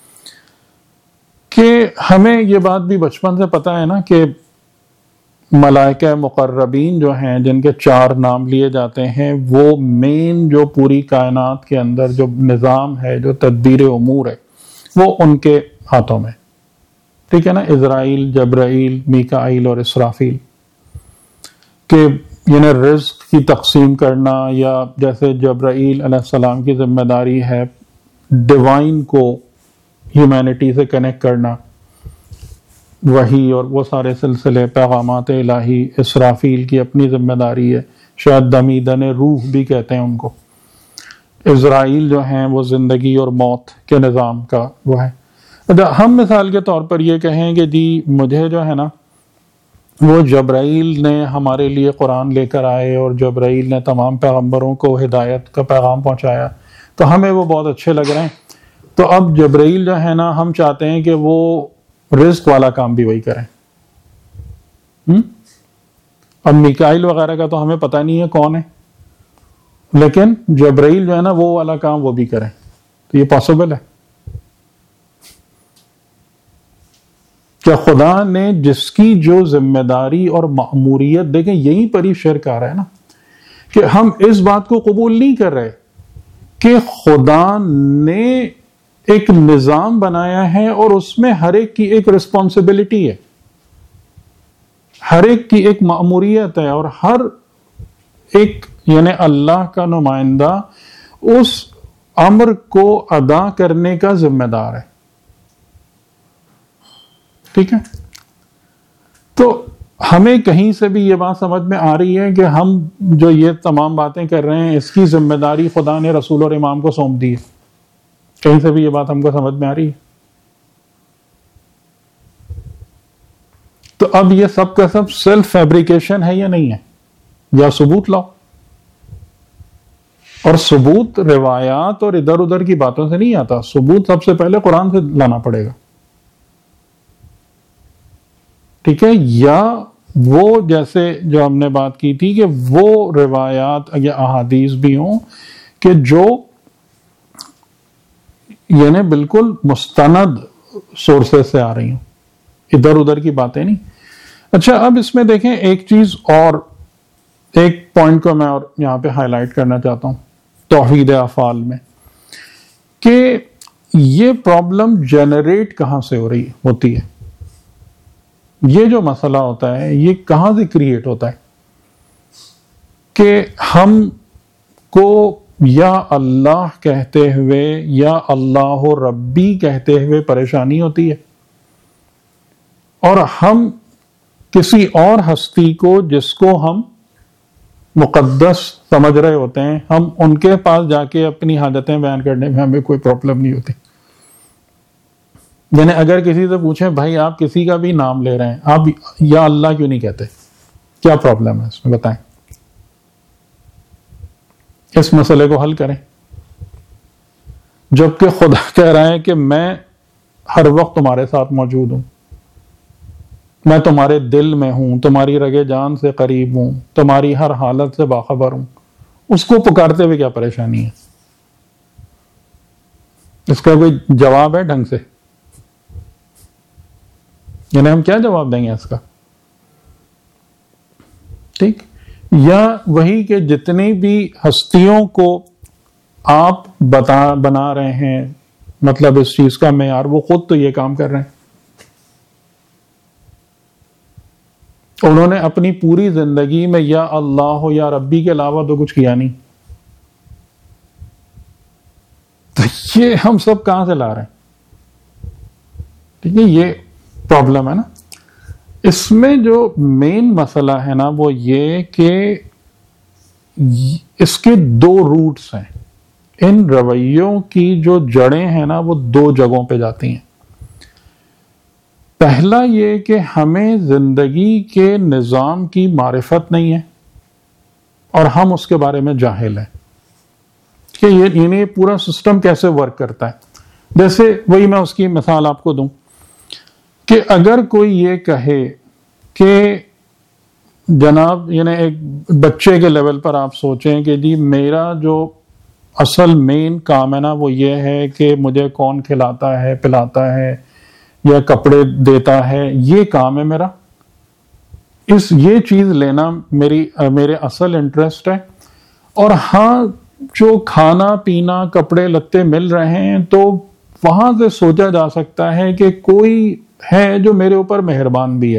A: کہ ہمیں یہ بات بھی بچپن سے پتہ ہے نا کہ ملائکہ مقربین جو ہیں، جن کے چار نام لیے جاتے ہیں، وہ مین جو پوری کائنات کے اندر جو نظام ہے، جو تدبیر امور ہے، وہ ان کے ہاتھوں میں، ٹھیک ہے نا؟ عزرائیل، جبرائیل، میکائیل اور اسرافیل، کہ یعنی رزق کی تقسیم کرنا، یا جیسے جبرائیل علیہ السلام کی ذمہ داری ہے ڈیوائن کو ہیومینٹی سے کنیکٹ کرنا، وحی اور وہ سارے سلسلے، پیغامات الہی۔ اسرافیل کی اپنی ذمہ داری ہے، شاید دمیدن روح بھی کہتے ہیں ان کو۔ عزرائیل جو ہیں وہ زندگی اور موت کے نظام کا وہ ہے۔ ہم مثال کے طور پر یہ کہیں کہ جی مجھے جو ہے نا وہ جبرائیل نے ہمارے لیے قرآن لے کر آئے اور جبرائیل نے تمام پیغمبروں کو ہدایت کا پیغام پہنچایا، تو ہمیں وہ بہت اچھے لگ رہے ہیں، تو اب جبرائیل جو ہے نا ہم چاہتے ہیں کہ وہ رزق والا کام بھی وہی کریں۔ اب میکائیل وغیرہ کا تو ہمیں پتہ نہیں ہے کون ہے، لیکن جبرائیل جو ہے نا وہ والا کام وہ بھی کریں، تو یہ پاسبل ہے؟ کیا خدا نے جس کی جو ذمہ داری اور مأموریت، دیکھیں یہیں پر ہی شرک آ رہا ہے نا، کہ ہم اس بات کو قبول نہیں کر رہے کہ خدا نے ایک نظام بنایا ہے اور اس میں ہر ایک کی ایک رسپانسبلٹی ہے، ہر ایک کی ایک مأموریت ہے، اور ہر ایک یعنی اللہ کا نمائندہ اس امر کو ادا کرنے کا ذمہ دار ہے. ٹھیک ہے، تو ہمیں کہیں سے بھی یہ بات سمجھ میں آ رہی ہے کہ ہم جو یہ تمام باتیں کر رہے ہیں اس کی ذمہ داری خدا نے رسول اور امام کو سونپ دی ہے؟ کہیں سے بھی یہ بات ہم کو سمجھ میں آ رہی ہے؟ تو اب یہ سب کا سب سیلف فیبریکیشن ہے یا نہیں ہے؟ یا ثبوت لاؤ. اور ثبوت روایات اور ادھر ادھر کی باتوں سے نہیں آتا، ثبوت سب سے پہلے قرآن سے لانا پڑے گا. ٹھیک ہے، یا وہ جیسے جو ہم نے بات کی تھی کہ وہ روایات یا احادیث بھی ہوں کہ جو یعنی بالکل مستند سورسز سے آ رہی ہوں، ادھر ادھر کی باتیں نہیں. اچھا، اب اس میں دیکھیں ایک چیز اور، ایک پوائنٹ کو میں اور یہاں پہ ہائی لائٹ کرنا چاہتا ہوں توحید افعال میں، کہ یہ پرابلم جنریٹ کہاں سے ہو رہی ہوتی ہے. یہ جو مسئلہ ہوتا ہے یہ کہاں سے کریٹ ہوتا ہے کہ ہم کو یا اللہ کہتے ہوئے یا اللہ ربی کہتے ہوئے پریشانی ہوتی ہے، اور ہم کسی اور ہستی کو جس کو ہم مقدس سمجھ رہے ہوتے ہیں، ہم ان کے پاس جا کے اپنی حاجتیں بیان کرنے میں ہمیں کوئی پرابلم نہیں ہوتی. یعنی اگر کسی سے پوچھیں بھائی آپ کسی کا بھی نام لے رہے ہیں، آپ یا اللہ کیوں نہیں کہتے؟ کیا پرابلم ہے اس میں؟ بتائیں، اس مسئلے کو حل کریں. جبکہ خدا کہہ رہا ہے کہ میں ہر وقت تمہارے ساتھ موجود ہوں، میں تمہارے دل میں ہوں، تمہاری رگے جان سے قریب ہوں، تمہاری ہر حالت سے باخبر ہوں. اس کو پکارتے ہوئے کیا پریشانی ہے؟ اس کا کوئی جواب ہے ڈھنگ سے؟ یعنی ہم کیا جواب دیں گے اس کا؟ ٹھیک، یا وہی کہ جتنی بھی ہستیوں کو آپ بتا بنا رہے ہیں، مطلب اس چیز کا معیار، وہ خود تو یہ کام کر رہے ہیں. انہوں نے اپنی پوری زندگی میں یا اللہ یا ربی کے علاوہ تو کچھ کیا نہیں. تو یہ ہم سب کہاں سے لا رہے ہیں؟ ٹھیک ہے، یہ پرابلم ہے نا. اس میں جو مین مسئلہ ہے نا وہ یہ کہ اس کے دو روٹس ہیں. ان رویوں کی جو جڑیں ہیں نا وہ دو جگہوں پہ جاتی ہیں. پہلا یہ کہ ہمیں زندگی کے نظام کی معرفت نہیں ہے اور ہم اس کے بارے میں جاہل ہیں کہ یہ یعنی پورا سسٹم کیسے ورک کرتا ہے. جیسے وہی میں اس کی مثال آپ کو دوں کہ اگر کوئی یہ کہے کہ جناب یعنی ایک بچے کے لیول پر آپ سوچیں کہ جی میرا جو اصل مین کام ہے نا وہ یہ ہے کہ مجھے کون کھلاتا ہے پلاتا ہے یا کپڑے دیتا ہے، یہ کام ہے میرا، اس یہ چیز لینا میری میرے اصل انٹرسٹ ہے. اور ہاں جو کھانا پینا کپڑے لتے مل رہے ہیں تو وہاں سے سوچا جا سکتا ہے کہ کوئی ہے جو میرے اوپر مہربان بھی ہے،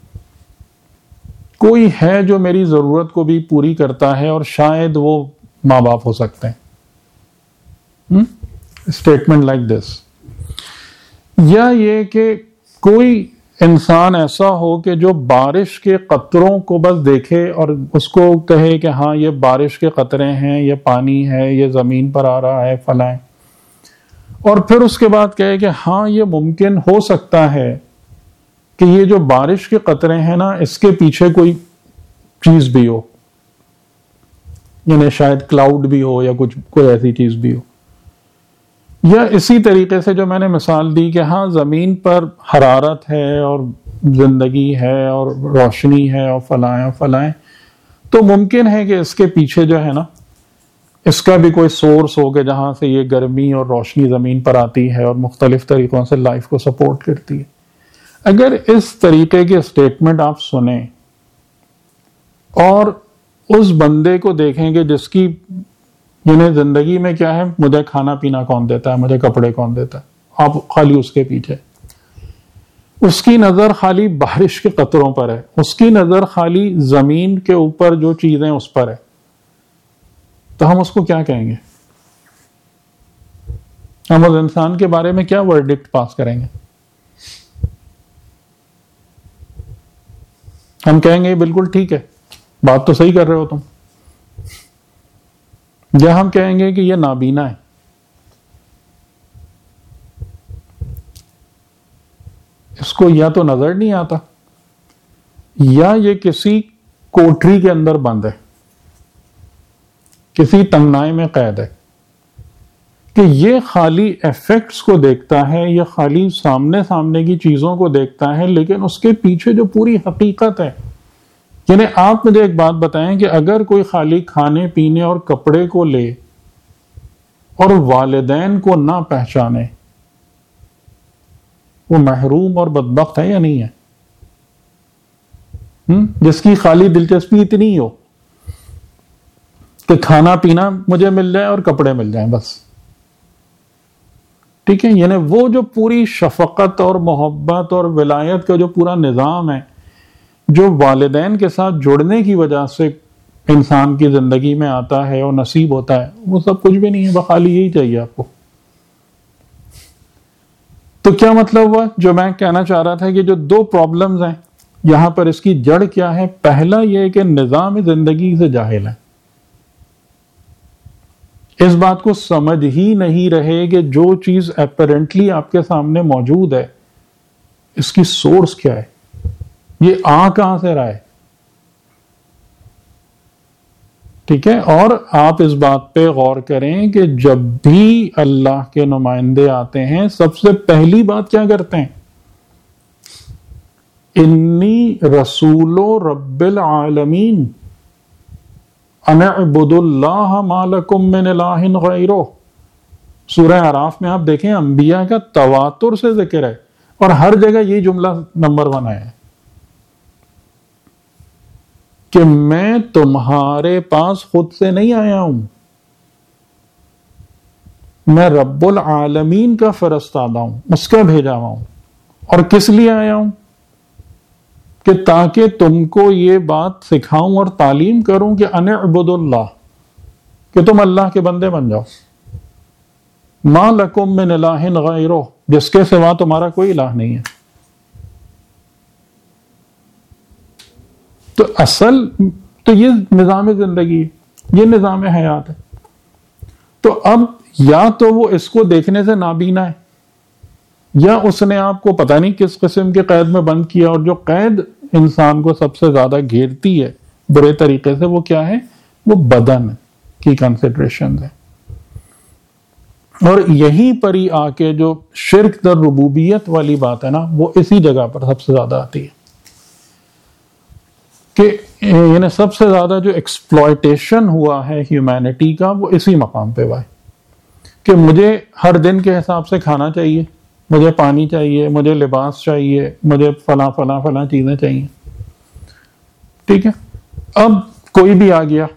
A: کوئی ہے جو میری ضرورت کو بھی پوری کرتا ہے، اور شاید وہ ماں باپ ہو سکتے ہیں. Statement like this. یا یہ کہ کوئی انسان ایسا ہو کہ جو بارش کے قطروں کو بس دیکھے اور اس کو کہے کہ ہاں یہ بارش کے قطرے ہیں، یہ پانی ہے، یہ زمین پر آ رہا ہے فلاں، اور پھر اس کے بعد کہے کہ ہاں یہ ممکن ہو سکتا ہے کہ یہ جو بارش کے قطرے ہیں نا اس کے پیچھے کوئی چیز بھی ہو، یعنی شاید کلاؤڈ بھی ہو یا کچھ کوئی ایسی چیز بھی ہو. یا اسی طریقے سے جو میں نے مثال دی کہ ہاں زمین پر حرارت ہے اور زندگی ہے اور روشنی ہے اور فلاں اور فلاں، تو ممکن ہے کہ اس کے پیچھے جو ہے نا اس کا بھی کوئی سورس ہو کہ جہاں سے یہ گرمی اور روشنی زمین پر آتی ہے اور مختلف طریقوں سے لائف کو سپورٹ کرتی ہے. اگر اس طریقے کے اسٹیٹمنٹ آپ سنیں اور اس بندے کو دیکھیں کہ جس کی یعنی زندگی میں کیا ہے، مجھے کھانا پینا کون دیتا ہے، مجھے کپڑے کون دیتا ہے، آپ خالی اس کے پیچھے، اس کی نظر خالی بارش کے قطروں پر ہے، اس کی نظر خالی زمین کے اوپر جو چیزیں اس پر ہے، تو ہم اس کو کیا کہیں گے؟ ہم اس انسان کے بارے میں کیا ورڈکٹ پاس کریں گے؟ ہم کہیں گے بالکل ٹھیک ہے، بات تو صحیح کر رہے ہو تم، یا ہم کہیں گے کہ یہ نابینا ہے، اس کو یا تو نظر نہیں آتا یا یہ کسی کوٹری کے اندر بند ہے، کسی تنگنائی میں قید ہے، کہ یہ خالی ایفیکٹس کو دیکھتا ہے، یہ خالی سامنے سامنے کی چیزوں کو دیکھتا ہے، لیکن اس کے پیچھے جو پوری حقیقت ہے. یعنی آپ مجھے ایک بات بتائیں کہ اگر کوئی خالی کھانے پینے اور کپڑے کو لے اور والدین کو نہ پہچانے، وہ محروم اور بدبخت ہے یا نہیں ہے؟ جس کی خالی دلچسپی اتنی ہو کہ کھانا پینا مجھے مل جائے اور کپڑے مل جائیں بس، ٹھیک ہے. یعنی وہ جو پوری شفقت اور محبت اور ولایت کا جو پورا نظام ہے جو والدین کے ساتھ جڑنے کی وجہ سے انسان کی زندگی میں آتا ہے اور نصیب ہوتا ہے، وہ سب کچھ بھی نہیں ہے، بخالی یہی چاہیے آپ کو. تو کیا مطلب ہوا؟ جو میں کہنا چاہ رہا تھا کہ جو دو پرابلمز ہیں یہاں پر، اس کی جڑ کیا ہے؟ پہلا یہ کہ نظام زندگی سے جاہل ہے، اس بات کو سمجھ ہی نہیں رہے کہ جو چیز اپیرنٹلی آپ کے سامنے موجود ہے اس کی سورس کیا ہے، یہ آ کہاں سے رہا ہے، ٹھیک ہے. اور آپ اس بات پہ غور کریں کہ جب بھی اللہ کے نمائندے آتے ہیں سب سے پہلی بات کیا کرتے ہیں؟ انی رسول رب العالمین ان اعبدوا اللہ ما لکم من الہ غیرہ. سورہ اعراف میں آپ دیکھیں انبیاء کا تواتر سے ذکر ہے اور ہر جگہ یہ جملہ نمبر ون ہے کہ میں تمہارے پاس خود سے نہیں آیا ہوں، میں رب العالمین کا فرستادہ ہوں، اس کا بھیجا ہوا ہوں. اور کس لیے آیا ہوں؟ کہ تاکہ تم کو یہ بات سکھاؤں اور تعلیم کروں کہ ان اعبدوا اللہ، کہ تم اللہ کے بندے بن جاؤ. ما لکم من الہ غیرہ، جس کے سوا تمہارا کوئی الہ نہیں ہے. تو اصل تو یہ نظام زندگی ہے، یہ نظام حیات ہے. تو اب یا تو وہ اس کو دیکھنے سے نابینا ہے، یا اس نے آپ کو پتہ نہیں کس قسم کے قید میں بند کیا. اور جو قید انسان کو سب سے زیادہ گھیرتی ہے برے طریقے سے، وہ کیا ہے؟ وہ بدن کی کنسیڈریشن ہے. اور یہیں پر ہی آ کے جو شرک در ربوبیت والی بات ہے نا، وہ اسی جگہ پر سب سے زیادہ آتی ہے. کہ یعنی سب سے زیادہ جو ایکسپلائٹیشن ہوا ہے ہیومینٹی کا، وہ اسی مقام پہ ہوا ہے کہ مجھے ہر دن کے حساب سے کھانا چاہیے، مجھے پانی چاہیے، مجھے لباس چاہیے، مجھے فلاں فلاں فلاں چیزیں چاہیے، ٹھیک ہے. اب کوئی بھی آ گیا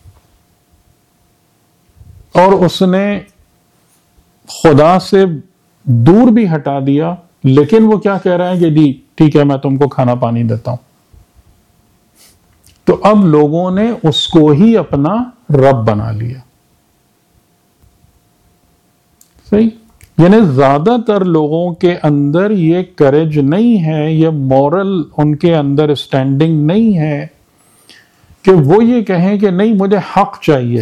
A: اور اس نے خدا سے دور بھی ہٹا دیا، لیکن وہ کیا کہہ رہا ہے کہ جی ٹھیک ہے میں تم کو کھانا پانی دیتا ہوں. تو اب لوگوں نے اس کو ہی اپنا رب بنا لیا. صحیح. یعنی زیادہ تر لوگوں کے اندر یہ کریج نہیں ہے، یہ مورل ان کے اندر اسٹینڈنگ نہیں ہے کہ وہ یہ کہیں کہ نہیں مجھے حق چاہیے،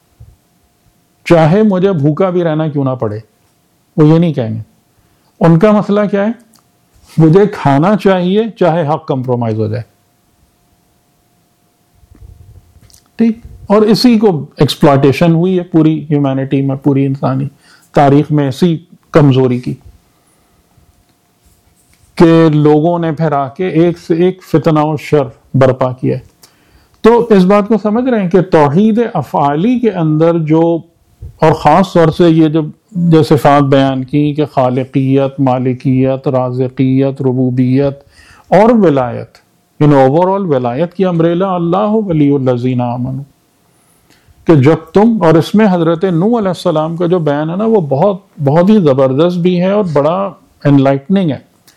A: چاہے مجھے بھوکا بھی رہنا کیوں نہ پڑے. وہ یہ نہیں کہیں گے. ان کا مسئلہ کیا ہے؟ مجھے کھانا چاہیے چاہے حق کمپرومائز ہو جائے. ٹھیک. اور اسی کو ایکسپلائٹیشن ہوئی ہے پوری ہیومینٹی میں، پوری انسانی تاریخ میں اسی کمزوری کی، کہ لوگوں نے پھر آ کے ایک سے ایک فتنہ و شر برپا کیا ہے. تو اس بات کو سمجھ رہے ہیں کہ توحید افعالی کے اندر جو، اور خاص طور سے یہ جب جو صفات بیان کی کہ خالقیت، مالکیت، رازقیت، ربوبیت اور ولایت، ان اوور آل ولایت کی امبریلا اللہ ولی الذین آمنوا، کہ جب تم، اور اس میں حضرت نوح علیہ السلام کا جو بیان ہے نا وہ بہت بہت ہی زبردست بھی ہے اور بڑا انلائٹننگ ہے،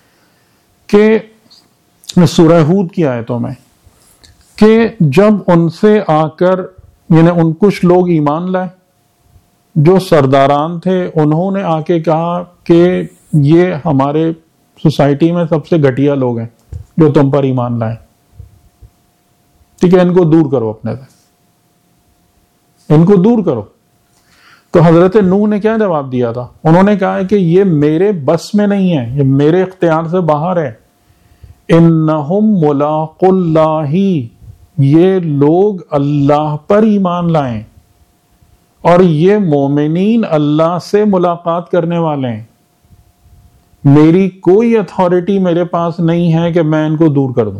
A: کہ سورہ ہود کی آیتوں میں کہ جب ان سے آ کر یعنی ان کچھ لوگ ایمان لائے جو سرداران تھے، انہوں نے آ کے کہا کہ یہ ہمارے سوسائٹی میں سب سے گھٹیا لوگ ہیں جو تم پر ایمان لائیں، ٹھیک ہے، ان کو دور کرو، اپنے سے ان کو دور کرو۔ تو حضرت نوح نے کیا جواب دیا تھا؟ انہوں نے کہا کہ یہ میرے بس میں نہیں ہے، یہ میرے اختیار سے باہر ہے، انہم ملاق اللہ، یہ لوگ اللہ پر ایمان لائیں اور یہ مومنین اللہ سے ملاقات کرنے والے ہیں، میری کوئی اتھارٹی میرے پاس نہیں ہے کہ میں ان کو دور کر دوں۔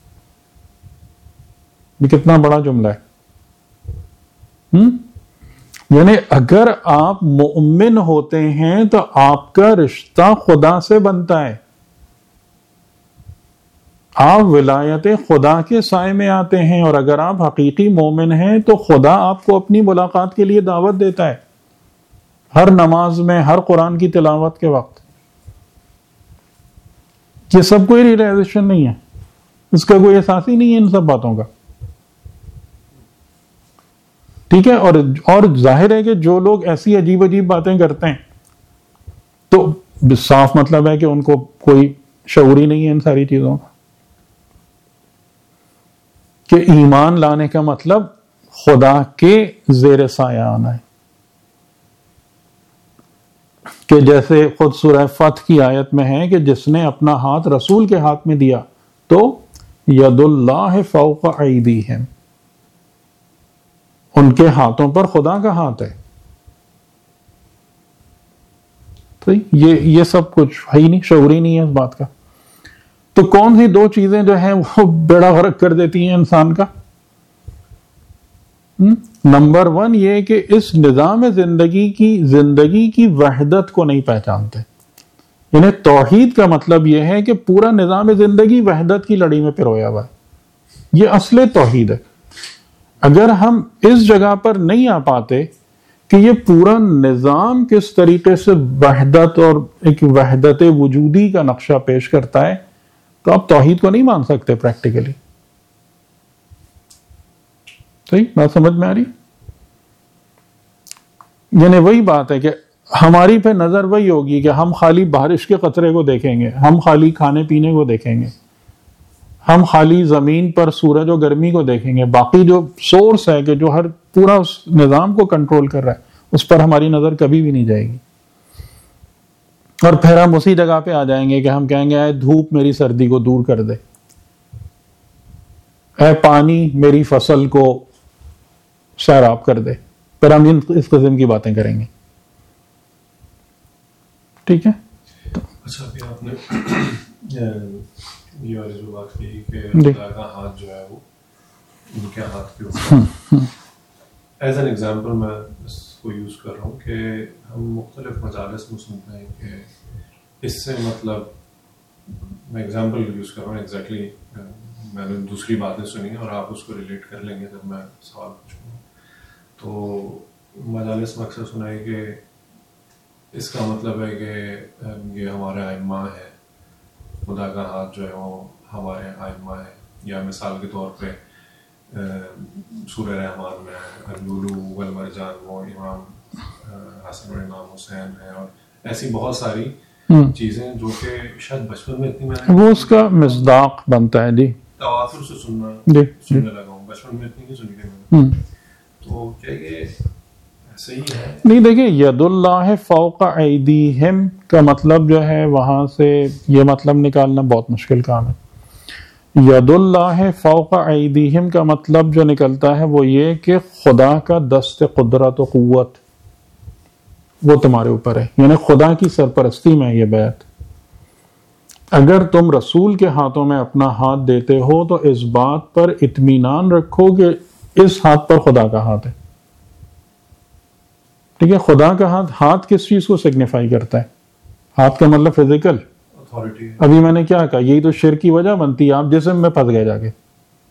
A: یہ کتنا بڑا جملہ ہے، ہم؟ یعنی اگر آپ مؤمن ہوتے ہیں تو آپ کا رشتہ خدا سے بنتا ہے، آپ ولایت خدا کے سائے میں آتے ہیں، اور اگر آپ حقیقی مومن ہیں تو خدا آپ کو اپنی ملاقات کے لیے دعوت دیتا ہے، ہر نماز میں، ہر قرآن کی تلاوت کے وقت۔ یہ سب کوئی ریئلائزیشن نہیں ہے، اس کا کوئی احساس ہی نہیں ہے ان سب باتوں کا، ٹھیک ہے۔ اور اور ظاہر ہے کہ جو لوگ ایسی عجیب عجیب باتیں کرتے ہیں تو صاف مطلب ہے کہ ان کو کوئی شعور ہی نہیں ہے ان ساری چیزوں کا، کہ ایمان لانے کا مطلب خدا کے زیر سایہ آنا ہے، کہ جیسے خود سورہ فتح کی آیت میں ہے کہ جس نے اپنا ہاتھ رسول کے ہاتھ میں دیا تو ید اللہ فوق ایدیہم، ان کے ہاتھوں پر خدا کا ہاتھ ہے۔ تو یہ یہ سب کچھ ہے ہی نہیں، شعور ہی نہیں ہے اس بات کا۔ تو کون سی دو چیزیں جو ہیں وہ بیڑا غرق کر دیتی ہیں انسان کا؟ نمبر ون یہ کہ اس نظام زندگی کی زندگی کی وحدت کو نہیں پہچانتے، یعنی توحید کا مطلب یہ ہے کہ پورا نظام زندگی وحدت کی لڑی میں پرویا ہوا ہے، یہ اصل توحید ہے۔ اگر ہم اس جگہ پر نہیں آ پاتے کہ یہ پورا نظام کس طریقے سے وحدت اور ایک وحدت وجودی کا نقشہ پیش کرتا ہے، تو آپ توحید کو نہیں مان سکتے پریکٹیکلی۔ صحیح بات سمجھ میں آ رہی؟ یعنی وہی بات ہے کہ ہماری پہ نظر وہی ہوگی کہ ہم خالی بارش کے قطرے کو دیکھیں گے، ہم خالی کھانے پینے کو دیکھیں گے، ہم خالی زمین پر سورج و گرمی کو دیکھیں گے، باقی جو سورس ہے کہ جو ہر پورا اس نظام کو کنٹرول کر رہا ہے اس پر ہماری نظر کبھی بھی نہیں جائے گی۔ اور پھر ہم اسی جگہ پہ آ جائیں گے کہ ہم کہیں گے اے دھوپ میری سردی کو دور کر دے، اے پانی میری فصل کو سیراب کر دے، پھر ہم اس قسم کی باتیں کریں گے، ٹھیک ہے۔
D: اچھا ابھی آپ نے یہ والی جو بات کہی کہ خدا کا ہاتھ جو ہے وہ ان کے ہاتھ کے اوپر، ایز این ایگزامپل میں اس کو یوز کر رہا ہوں کہ ہم مختلف مجالس میں سنتے ہیں کہ اس سے مطلب، میں ایگزامپل یوز کر رہا ہوں ایگزیکٹلی، میں نے دوسری باتیں سنی اور آپ اس کو ریلیٹ کر لیں گے جب میں سوال پوچھوں گا۔ تو مجالس میں اکثر سنا ہے کہ اس کا مطلب ہے کہ یہ ہمارے ائمہ ہے، خدا کا ہاتھ جو ہے وہ ہمارے ائمہ ہے، یا مثال کے طور پہ سورہ رحمان میں اللؤلؤ والمرجان وہ امام حسن اور امام حسین ہے، اور ایسی بہت ساری چیزیں جو کہ شاید بچپن میں اتنی میں
A: وہ اس کا مصداق بنتا ہے، جی
D: تواتر سے سننا
A: جی
D: سننے لگا ہوں، بچپن میں اتنی نہیں سنی تھی میں۔ تو کیا یہ صحیح ہے؟ نہیں،
A: دیکھیں ید اللہ فوق ایدیہم کا مطلب جو ہے وہاں سے یہ مطلب نکالنا بہت مشکل کام ہے۔ ید اللہ فوق ایدیہم کا مطلب جو نکلتا ہے وہ یہ کہ خدا کا دست قدرت و قوت وہ تمہارے اوپر ہے، یعنی خدا کی سرپرستی میں یہ بیعت۔ اگر تم رسول کے ہاتھوں میں اپنا ہاتھ دیتے ہو تو اس بات پر اطمینان رکھو کہ اس ہاتھ پر خدا کا ہاتھ ہے، ٹھیک ہے. خدا کا ہاتھ ہاتھ کس چیز کو سگنیفائی کرتا ہے؟ ہاتھ کا مطلب فزیکل.
D: اتھارٹی.
A: ابھی میں نے کیا کہا؟ یہی تو شرک کی وجہ بنتی ہے، آپ جسم میں پھنس گئے جا کے.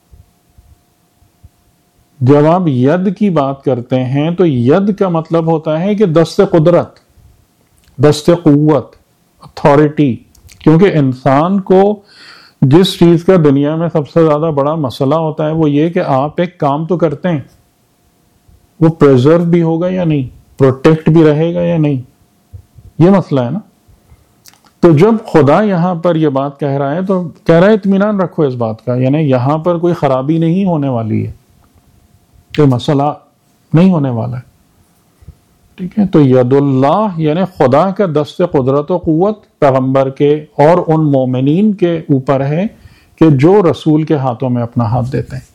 A: جب آپ ید کی بات کرتے ہیں تو ید کا مطلب ہوتا ہے کہ دست قدرت، دست قوت، اتھارٹی. کیونکہ انسان کو جس چیز کا دنیا میں سب سے زیادہ بڑا مسئلہ ہوتا ہے وہ یہ کہ آپ ایک کام تو کرتے ہیں، وہ پریزرو بھی ہوگا یا نہیں، پروٹیکٹ بھی رہے گا یا نہیں، یہ مسئلہ ہے نا. تو جب خدا یہاں پر یہ بات کہہ رہا ہے تو کہہ رہا ہے اطمینان رکھو اس بات کا، یعنی یہاں پر کوئی خرابی نہیں ہونے والی ہے، کوئی مسئلہ نہیں ہونے والا ہے. ٹھیک ہے. تو ید اللہ یعنی خدا کا دست قدرت و قوت پیغمبر کے اور ان مومنین کے اوپر ہے کہ جو رسول کے ہاتھوں میں اپنا ہاتھ دیتے ہیں.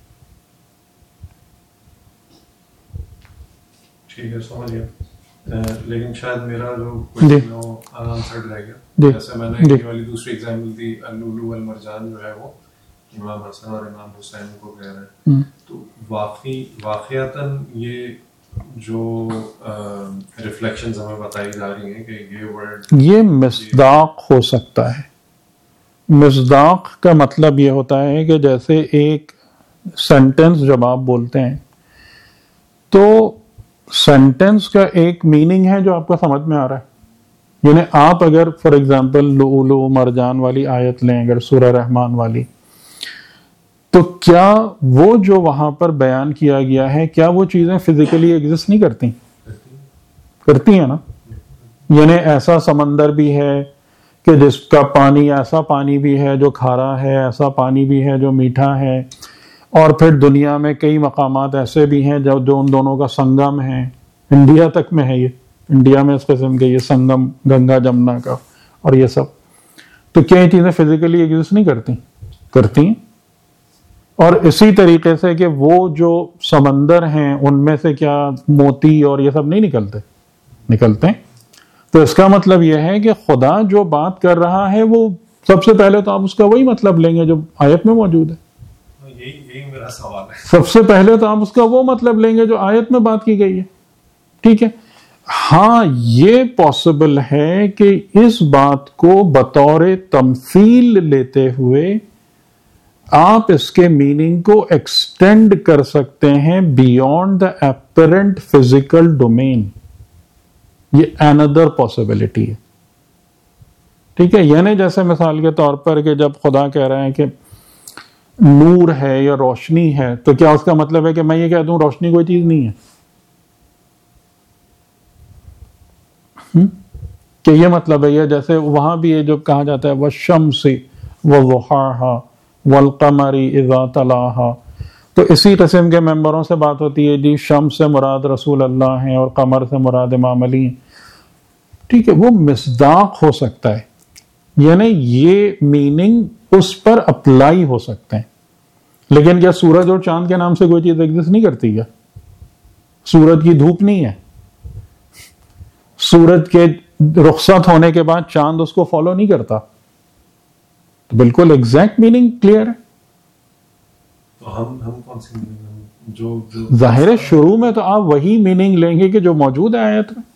D: ٹھیک ہے، سمجھ گیا. لیکن شاید میرا جو کوئسچن ہے وہ انآنسرڈ رہ گیا. جیسے میں نے یہ والی دوسری ایگزامپل دی، اللؤلؤ والمرجان جو ہے وہ امام حسن اور امام حسین کو کہہ رہے ہیں. تو واقعی واقعتاً یہ جو ریفلیکشنز ہمیں بتائی جا رہی ہیں کہ یہ ورڈ
A: یہ مصداق ہو سکتا ہے. مصداق کا مطلب یہ ہوتا ہے کہ جیسے ایک سینٹنس جب آپ بولتے ہیں تو سینٹنس کا ایک میننگ ہے جو آپ کو سمجھ میں آ رہا ہے. یعنی آپ اگر فار ایگزامپل لؤلؤ مرجان والی آیت لیں، اگر سورہ رحمان والی، تو کیا وہ جو وہاں پر بیان کیا گیا ہے کیا وہ چیزیں فزیکلی ایگزسٹ نہیں کرتی؟ کرتی ہیں نا. یعنی ایسا سمندر بھی ہے کہ جس کا پانی ایسا پانی بھی ہے جو کھارا ہے، ایسا پانی بھی ہے جو میٹھا ہے، اور پھر دنیا میں کئی مقامات ایسے بھی ہیں جو جو ان دونوں کا سنگم ہے. انڈیا تک میں ہے، یہ انڈیا میں اس قسم کے یہ سنگم گنگا جمنا کا اور یہ سب. تو کیا یہ چیزیں فزیکلی ایگزسٹ نہیں کرتی؟ کرتی ہیں. اور اسی طریقے سے کہ وہ جو سمندر ہیں ان میں سے کیا موتی اور یہ سب نہیں نکلتے؟ نکلتے ہیں. تو اس کا مطلب یہ ہے کہ خدا جو بات کر رہا ہے وہ سب سے پہلے تو آپ اس کا وہی مطلب لیں گے جو آیت میں موجود ہے.
D: یہی یہی میرا سوال ہے.
A: سب سے پہلے تو آپ اس کا وہ مطلب لیں گے جو آیت میں بات کی گئی ہے. ٹھیک ہے. ہاں یہ پاسبل ہے کہ اس بات کو بطور تمثیل لیتے ہوئے آپ اس کے میننگ کو ایکسٹینڈ کر سکتے ہیں beyond the apparent physical domain. یہ اندر پاسبلٹی ہے. ٹھیک ہے. یعنی جیسے مثال کے طور پر کہ جب خدا کہہ رہے ہیں کہ نور ہے یا روشنی ہے، تو کیا اس کا مطلب ہے کہ میں یہ کہہ دوں روشنی کوئی چیز نہیں ہے؟ کہ یہ مطلب ہے؟ یہ جیسے وہاں بھی یہ جو کہا جاتا ہے وَالشَّمْسِ وَضُحَاهَا وَالْقَمَرِ إِذَا تَلَاهَا، تو اسی قسم کے ممبروں سے بات ہوتی ہے جی شمس سے مراد رسول اللہ ہیں اور قمر سے مراد امام علی ہیں. ٹھیک ہے. وہ مصداق ہو سکتا ہے، یعنی یہ میننگ اس پر اپلائی ہو سکتے ہیں. لیکن کیا سورج اور چاند کے نام سے کوئی چیز ایگزسٹ نہیں کرتی؟ کیا سورج کی دھوپ نہیں ہے؟ سورج کے رخصت ہونے کے بعد چاند اس کو فالو نہیں کرتا؟ تو بالکل ایگزیکٹ میننگ کلیئر ہے.
D: تو ہم ہم کون سی میننگ جو
A: ظاہر ہے شروع میں تو آپ وہی میننگ لیں گے کہ جو موجود ہے آیت میں.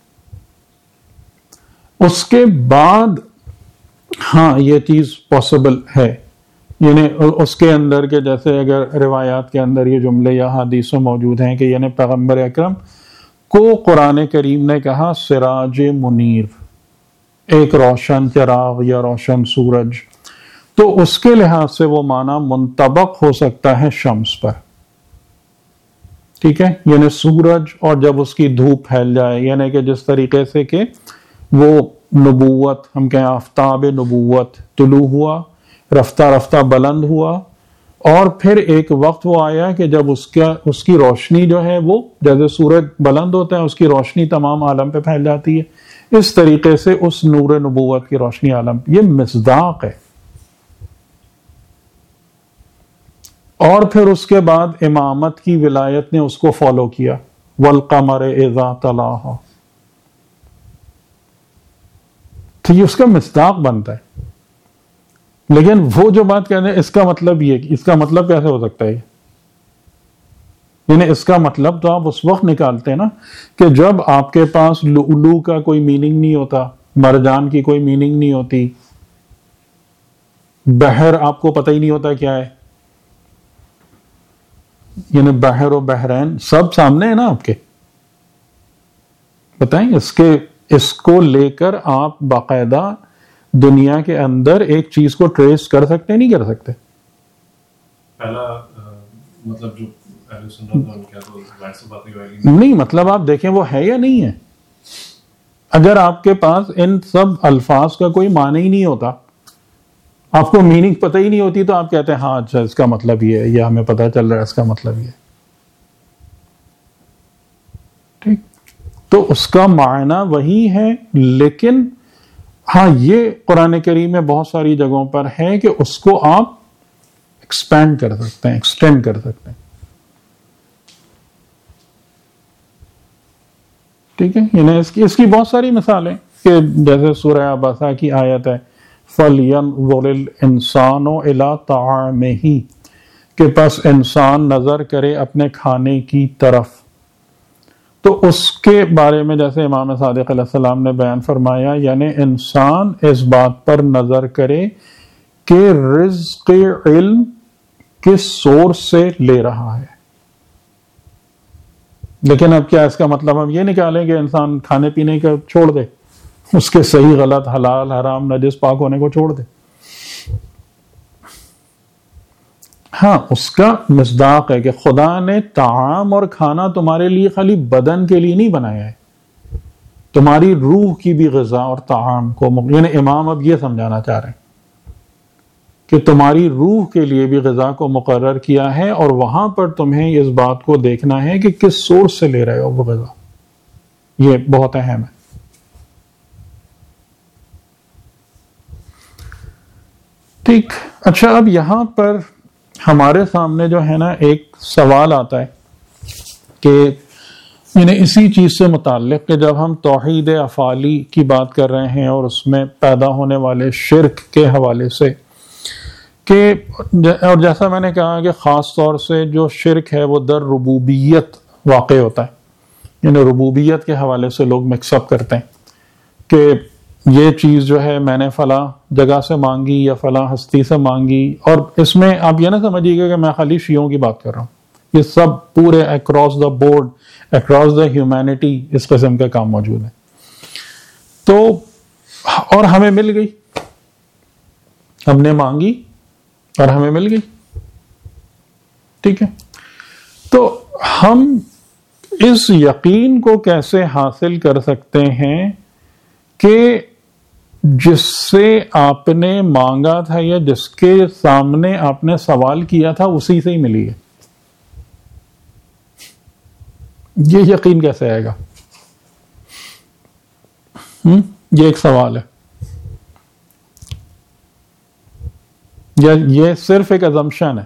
A: اس کے بعد ہاں یہ چیز پاسبل ہے، یعنی اس کے اندر کے جیسے اگر روایات کے اندر یہ جملے یا حدیثوں موجود ہیں کہ یعنی پیغمبر اکرم کو قرآن کریم نے کہا سراج منیر، ایک روشن چراغ یا روشن سورج، تو اس کے لحاظ سے وہ معنی منطبق ہو سکتا ہے شمس پر. ٹھیک ہے. یعنی سورج اور جب اس کی دھوپ پھیل جائے، یعنی کہ جس طریقے سے کہ وہ نبوت ہم کہیں آفتاب نبوت طلوع ہوا، رفتہ رفتہ بلند ہوا، اور پھر ایک وقت وہ آیا کہ جب اس کا اس کی روشنی جو ہے وہ جیسے سورج بلند ہوتا ہے اس کی روشنی تمام عالم پہ پھیل جاتی ہے، اس طریقے سے اس نور نبوت کی روشنی عالم. یہ مصداق ہے. اور پھر اس کے بعد امامت کی ولایت نے اس کو فالو کیا، والقمر اذا تلاہا، تو یہ اس کا مصداق بنتا ہے. لیکن وہ جو بات کہتے ہیں اس کا مطلب یہ اس کا مطلب کیسے ہو سکتا ہے؟ یعنی اس کا مطلب تو آپ اس وقت نکالتے ہیں نا کہ جب آپ کے پاس لؤلؤ کا کوئی میننگ نہیں ہوتا، مرجان کی کوئی میننگ نہیں ہوتی، بحر آپ کو پتہ ہی نہیں ہوتا کیا ہے، یعنی بحر و بحرین سب سامنے ہے نا آپ کے. بتائیں اس کے اس کو لے کر آپ باقاعدہ دنیا کے اندر ایک چیز کو ٹریس کر سکتے نہیں کر سکتے؟
D: پہلا مطلب جو اہل سنت ان کیا تو ظاہر سی بات ہے
A: نہیں، مطلب آپ دیکھیں وہ ہے یا نہیں ہے. اگر آپ کے پاس ان سب الفاظ کا کوئی معنی ہی نہیں ہوتا، آپ کو میننگ پتہ ہی نہیں ہوتی، تو آپ کہتے ہیں ہاں اچھا اس کا مطلب یہ ہے، یا ہمیں پتہ چل رہا ہے اس کا مطلب یہ ہے. ٹھیک، تو اس کا معنی وہی ہے، لیکن ہاں یہ قرآن کریم میں بہت ساری جگہوں پر ہے کہ اس کو آپ ایکسپینڈ کر سکتے ہیں، ایکسٹینڈ کر سکتے ہیں. ٹھیک ہے، یعنی اس کی اس کی بہت ساری مثالیں کہ جیسے سورہ عبسہ کی آیت ہے فَلْيَنْظُرِ الْإِنسَانُ إِلَىٰ طَعَامِهِ، کہ پس انسان نظر کرے اپنے کھانے کی طرف. تو اس کے بارے میں جیسے امام صادق علیہ السلام نے بیان فرمایا، یعنی انسان اس بات پر نظر کرے کہ رزق علم کس سورس سے لے رہا ہے. لیکن اب کیا اس کا مطلب ہم یہ نکالیں کہ انسان کھانے پینے کا چھوڑ دے، اس کے صحیح غلط حلال حرام نجس پاک ہونے کو چھوڑ دے؟ ہاں اس کا مصداق ہے کہ خدا نے طعام اور کھانا تمہارے لیے خالی بدن کے لیے نہیں بنایا ہے، تمہاری روح کی بھی غذا اور طعام کو، یعنی امام اب یہ سمجھانا چاہ رہے ہیں کہ تمہاری روح کے لیے بھی غذا کو مقرر کیا ہے، اور وہاں پر تمہیں اس بات کو دیکھنا ہے کہ کس سورس سے لے رہے ہو وہ غذا. یہ بہت اہم ہے. ٹھیک، اچھا اب یہاں پر ہمارے سامنے جو ہے نا ایک سوال آتا ہے کہ یعنی اسی چیز سے متعلق کہ جب ہم توحید افعالی کی بات کر رہے ہیں اور اس میں پیدا ہونے والے شرک کے حوالے سے، کہ اور جیسا میں نے کہا کہ خاص طور سے جو شرک ہے وہ در ربوبیت واقع ہوتا ہے، یعنی ربوبیت کے حوالے سے لوگ مکس اپ کرتے ہیں کہ یہ چیز جو ہے میں نے فلاں جگہ سے مانگی یا فلاں ہستی سے مانگی. اور اس میں آپ یہ نہ سمجھیے گا کہ میں خالی شیعوں کی بات کر رہا ہوں، یہ سب پورے across the board, across the humanity اس قسم کا کام موجود ہے. تو اور ہمیں مل گئی، ہم نے مانگی اور ہمیں مل گئی. ٹھیک ہے، تو ہم اس یقین کو کیسے حاصل کر سکتے ہیں کہ جس سے آپ نے مانگا تھا یا جس کے سامنے آپ نے سوال کیا تھا اسی سے ہی ملی ہے؟ یہ یقین کیسے آئے گا؟ ہم؟ یہ ایک سوال ہے، یا یہ صرف ایک assumption ہے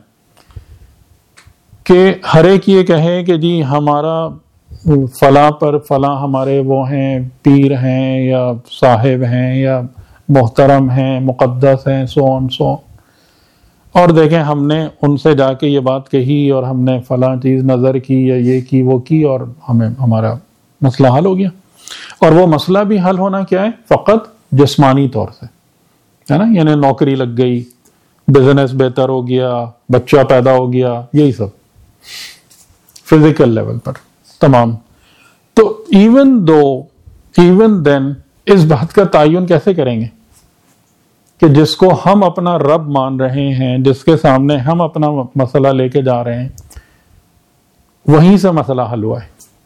A: کہ ہر ایک یہ کہے کہ جی ہمارا فلاں پر فلاں ہمارے وہ ہیں، پیر ہیں یا صاحب ہیں یا محترم ہیں، مقدس ہیں، سو آن سو، اور دیکھیں ہم نے ان سے جا کے یہ بات کہی اور ہم نے فلاں چیز نظر کی یا یہ کی وہ کی اور ہمیں ہمارا مسئلہ حل ہو گیا. اور وہ مسئلہ بھی حل ہونا کیا ہے؟ فقط جسمانی طور سے ہے نا، یعنی نوکری لگ گئی، بزنس بہتر ہو گیا، بچہ پیدا ہو گیا، یہی سب فزیکل لیول پر تمام. تو ایون دو ایون دین اس بات کا تعین کیسے کریں گے کہ جس کو ہم اپنا رب مان رہے ہیں، جس کے سامنے ہم اپنا مسئلہ لے کے جا رہے ہیں، وہیں سے مسئلہ حل ہوا ہے.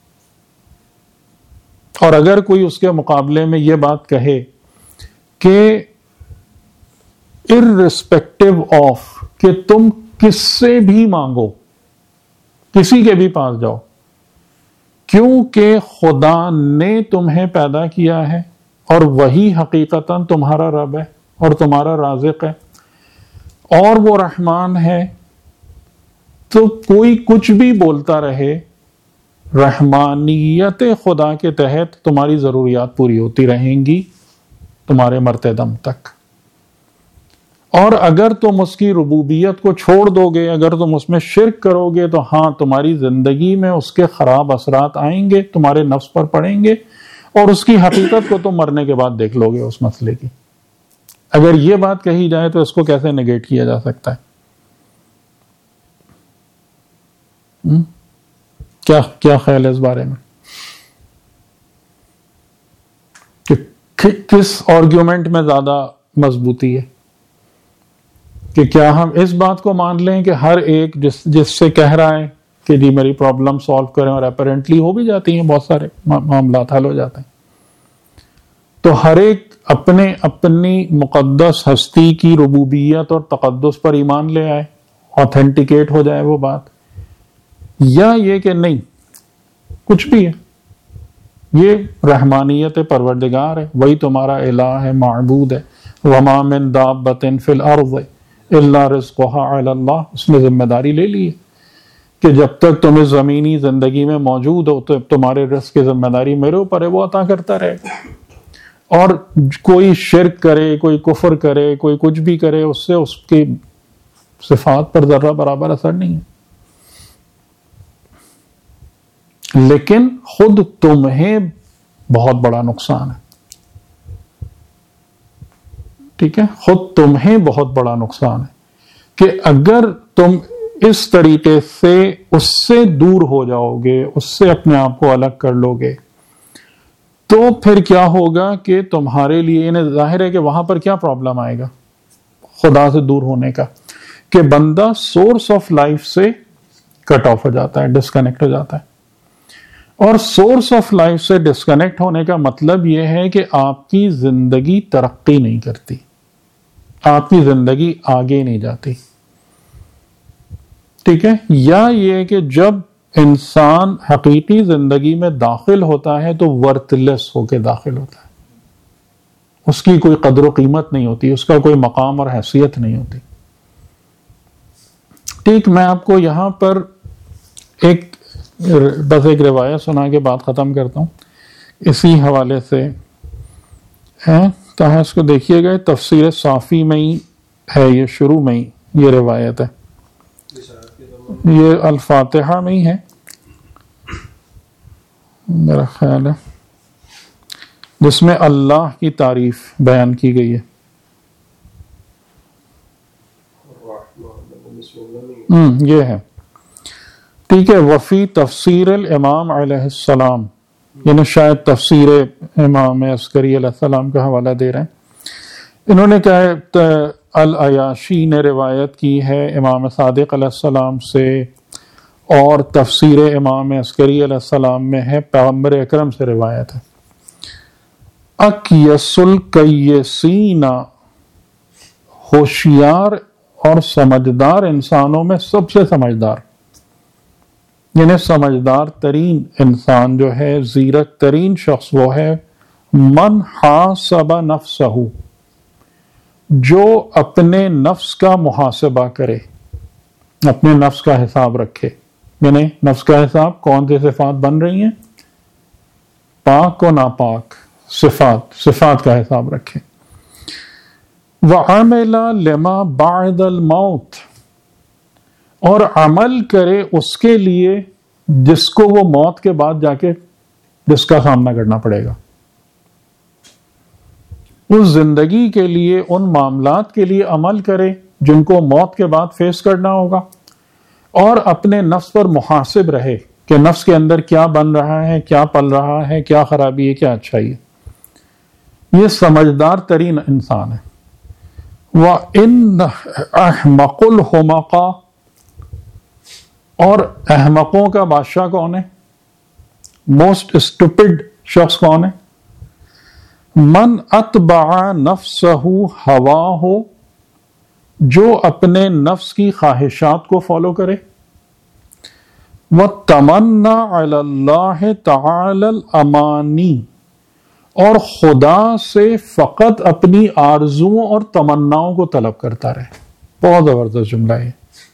A: اور اگر کوئی اس کے مقابلے میں یہ بات کہے کہ irrespective آف کہ تم کس سے بھی مانگو، کسی کے بھی پاس جاؤ، کیونکہ خدا نے تمہیں پیدا کیا ہے اور وہی حقیقتاً تمہارا رب ہے اور تمہارا رازق ہے اور وہ رحمان ہے، تو کوئی کچھ بھی بولتا رہے، رحمانیت خدا کے تحت تمہاری ضروریات پوری ہوتی رہیں گی تمہارے مرتے دم تک. اور اگر تم اس کی ربوبیت کو چھوڑ دو گے، اگر تم اس میں شرک کرو گے، تو ہاں تمہاری زندگی میں اس کے خراب اثرات آئیں گے، تمہارے نفس پر پڑیں گے، اور اس کی حقیقت کو تم مرنے کے بعد دیکھ لو گے اس مسئلے کی۔ اگر یہ بات کہی جائے تو اس کو کیسے نیگیٹ کیا جا سکتا ہے؟ کیا کیا خیال ہے اس بارے میں کہ کس آرگیومنٹ میں زیادہ مضبوطی ہے؟ کہ کیا ہم اس بات کو مان لیں کہ ہر ایک جس جس سے کہہ رہا ہے کہ جی میری پرابلم سالو کریں، اور اپیرنٹلی ہو بھی جاتی ہیں، بہت سارے معاملات حل ہو جاتے ہیں، تو ہر ایک اپنے اپنی مقدس ہستی کی ربوبیت اور تقدس پر ایمان لے آئے، آتھینٹیکیٹ ہو جائے وہ بات، یا یہ کہ نہیں کچھ بھی ہے، یہ رحمانیت پروردگار ہے، وہی تمہارا الہ ہے، معبود ہے، وما من دابۃ فی الارض الا رزقها علی اللہ، اس نے ذمہ داری لے لی ہے کہ جب تک تم اس زمینی زندگی میں موجود ہو تو تمہارے رزق کی ذمہ داری میرے اوپر ہے، وہ عطا کرتا رہے گا۔ اور کوئی شرک کرے، کوئی کفر کرے، کوئی کچھ بھی کرے، اس سے اس کی صفات پر ذرہ برابر اثر نہیں ہے۔ لیکن خود تمہیں بہت بڑا نقصان ہے، ٹھیک ہے، خود تمہیں بہت بڑا نقصان ہے کہ اگر تم اس طریقے سے اس سے دور ہو جاؤ گے، اس سے اپنے آپ کو الگ کر لو گے، تو پھر کیا ہوگا کہ تمہارے لیے، انہیں ظاہر ہے کہ وہاں پر کیا پرابلم آئے گا خدا سے دور ہونے کا، کہ بندہ سورس آف لائف سے کٹ آف ہو جاتا ہے، ڈسکنیکٹ ہو جاتا ہے۔ اور سورس آف لائف سے ڈسکنیکٹ ہونے کا مطلب یہ ہے کہ آپ کی زندگی ترقی نہیں کرتی، آپ کی زندگی آگے نہیں جاتی، ٹھیک ہے۔ یا یہ کہ جب انسان حقیقی زندگی میں داخل ہوتا ہے تو ورتھ لیس ہو کے داخل ہوتا ہے، اس کی کوئی قدر و قیمت نہیں ہوتی، اس کا کوئی مقام اور حیثیت نہیں ہوتی۔ ٹھیک، میں آپ کو یہاں پر ایک بس ایک روایت سنا کے بات ختم کرتا ہوں اسی حوالے سے ہے، کہاں اس کو دیکھیے گا، تفسیر صافی میں ہی ہے، یہ شروع میں ہی یہ روایت ہے، یہ الفاتحہ میں ہی ہے میرا خیال ہے، جس میں اللہ کی تعریف بیان کی گئی ہے۔ ہم یہ ہے، ٹھیک ہے۔ وفی تفسیر الامام علیہ السلام، یعنی شاید تفسیر امام عسکری علیہ السلام کا حوالہ دے رہے ہیں۔ انہوں نے کہا ہے العیاشی نے روایت کی ہے امام صادق علیہ السلام سے، اور تفسیر امام عسکری علیہ السلام میں ہے، پیغمبر اکرم سے روایت ہے۔ اکیس الکیسین، ہوشیار اور سمجھدار انسانوں میں سب سے سمجھدار، یعنی سمجھدار ترین انسان جو ہے، زیرک ترین شخص وہ ہے من حاسب نفسہ، جو اپنے نفس کا محاسبہ کرے، اپنے نفس کا حساب رکھے، یعنی نفس کا حساب کون سی صفات بن رہی ہیں، پاک و ناپاک صفات، صفات کا حساب رکھے۔ وَعَمِلَ لِمَا بَعْدَ الْمَوْتِ، اور عمل کرے اس کے لیے جس کو وہ موت کے بعد جا کے جس کا سامنا کرنا پڑے گا، اس زندگی کے لیے، ان معاملات کے لیے عمل کرے جن کو موت کے بعد فیس کرنا ہوگا، اور اپنے نفس پر محاسب رہے کہ نفس کے اندر کیا بن رہا ہے، کیا پل رہا ہے، کیا خرابی ہے، کیا اچھائی ہے۔ یہ سمجھدار ترین انسان ہے۔ وَإِنَّ أَحْمَقُ الْحُمَقَا، اور احمقوں کا بادشاہ کون ہے، موسٹ اسٹوپڈ شخص کون ہے، من اتبع نفسہ ہواہ، جو اپنے نفس کی خواہشات کو فالو کرے، وَتَمَنَّى عَلَى اللَّهِ تَعَالَى الْأَمَانِي، اور خدا سے فقط اپنی آرزوؤں اور تمناؤں کو طلب کرتا رہے۔ بہت زبردست جملہ ہے،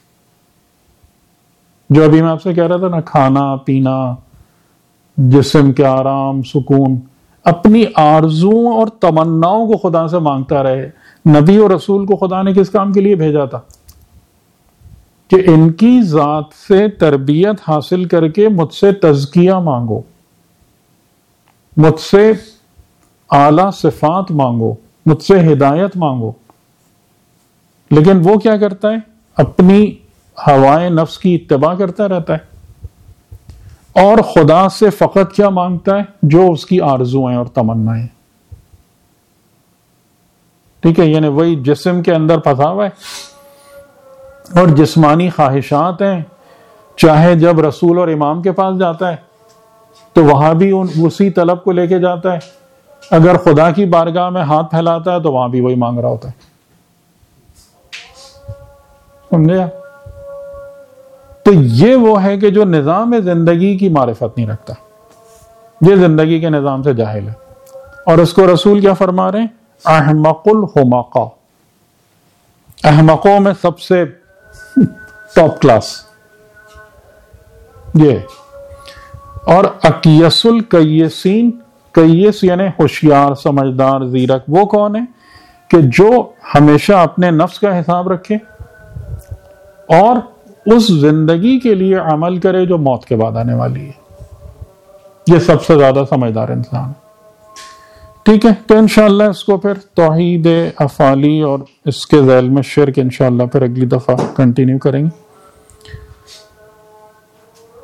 A: جو ابھی میں آپ سے کہہ رہا تھا نا، کھانا پینا، جسم کے آرام، سکون، اپنی آرزوؤں اور تمناؤں کو خدا سے مانگتا رہے، نبی اور رسول کو خدا نے کس کام کے لیے بھیجا تھا؟ کہ ان کی ذات سے تربیت حاصل کر کے مجھ سے تزکیہ مانگو، مجھ سے اعلی صفات مانگو، مجھ سے ہدایت مانگو. لیکن وہ کیا کرتا ہے؟ اپنی ہوائے نفس کی اتباع کرتا رہتا ہے، اور خدا سے فقط کیا مانگتا ہے؟ جو اس کی آرزویں اور تمنائیں. ٹھیک ہے، یعنی وہی جسم کے اندر پھنسا ہوا ہے اور جسمانی خواہشات ہیں. چاہے جب رسول اور امام کے پاس جاتا ہے تو وہاں بھی اسی طلب کو لے کے جاتا ہے، اگر خدا کی بارگاہ میں ہاتھ پھیلاتا ہے تو وہاں بھی وہی مانگ رہا ہوتا ہے. سمجھے آپ؟ تو یہ وہ ہے کہ جو نظام زندگی کی معرفت نہیں رکھتا، یہ زندگی کے نظام سے جاہل ہے. اور اس کو رسول کیا فرما رہے ہیں؟ احمق الحمقاء، احمقوں میں سب سے ٹاپ کلاس یہ. اور اکیس الکیسین، کیس یعنی ہوشیار، سمجھدار، زیرک، وہ کون ہے؟ کہ جو ہمیشہ اپنے نفس کا حساب رکھے اور اس زندگی کے لیے عمل کرے جو موت کے بعد آنے والی ہے. یہ سب سے زیادہ سمجھدار انسان ہے. ٹھیک ہے، تو انشاءاللہ اس کو پھر توحید افعالی اور اس کے ذیل میں شرک انشاءاللہ پھر اگلی دفعہ کنٹینیو کریں گے.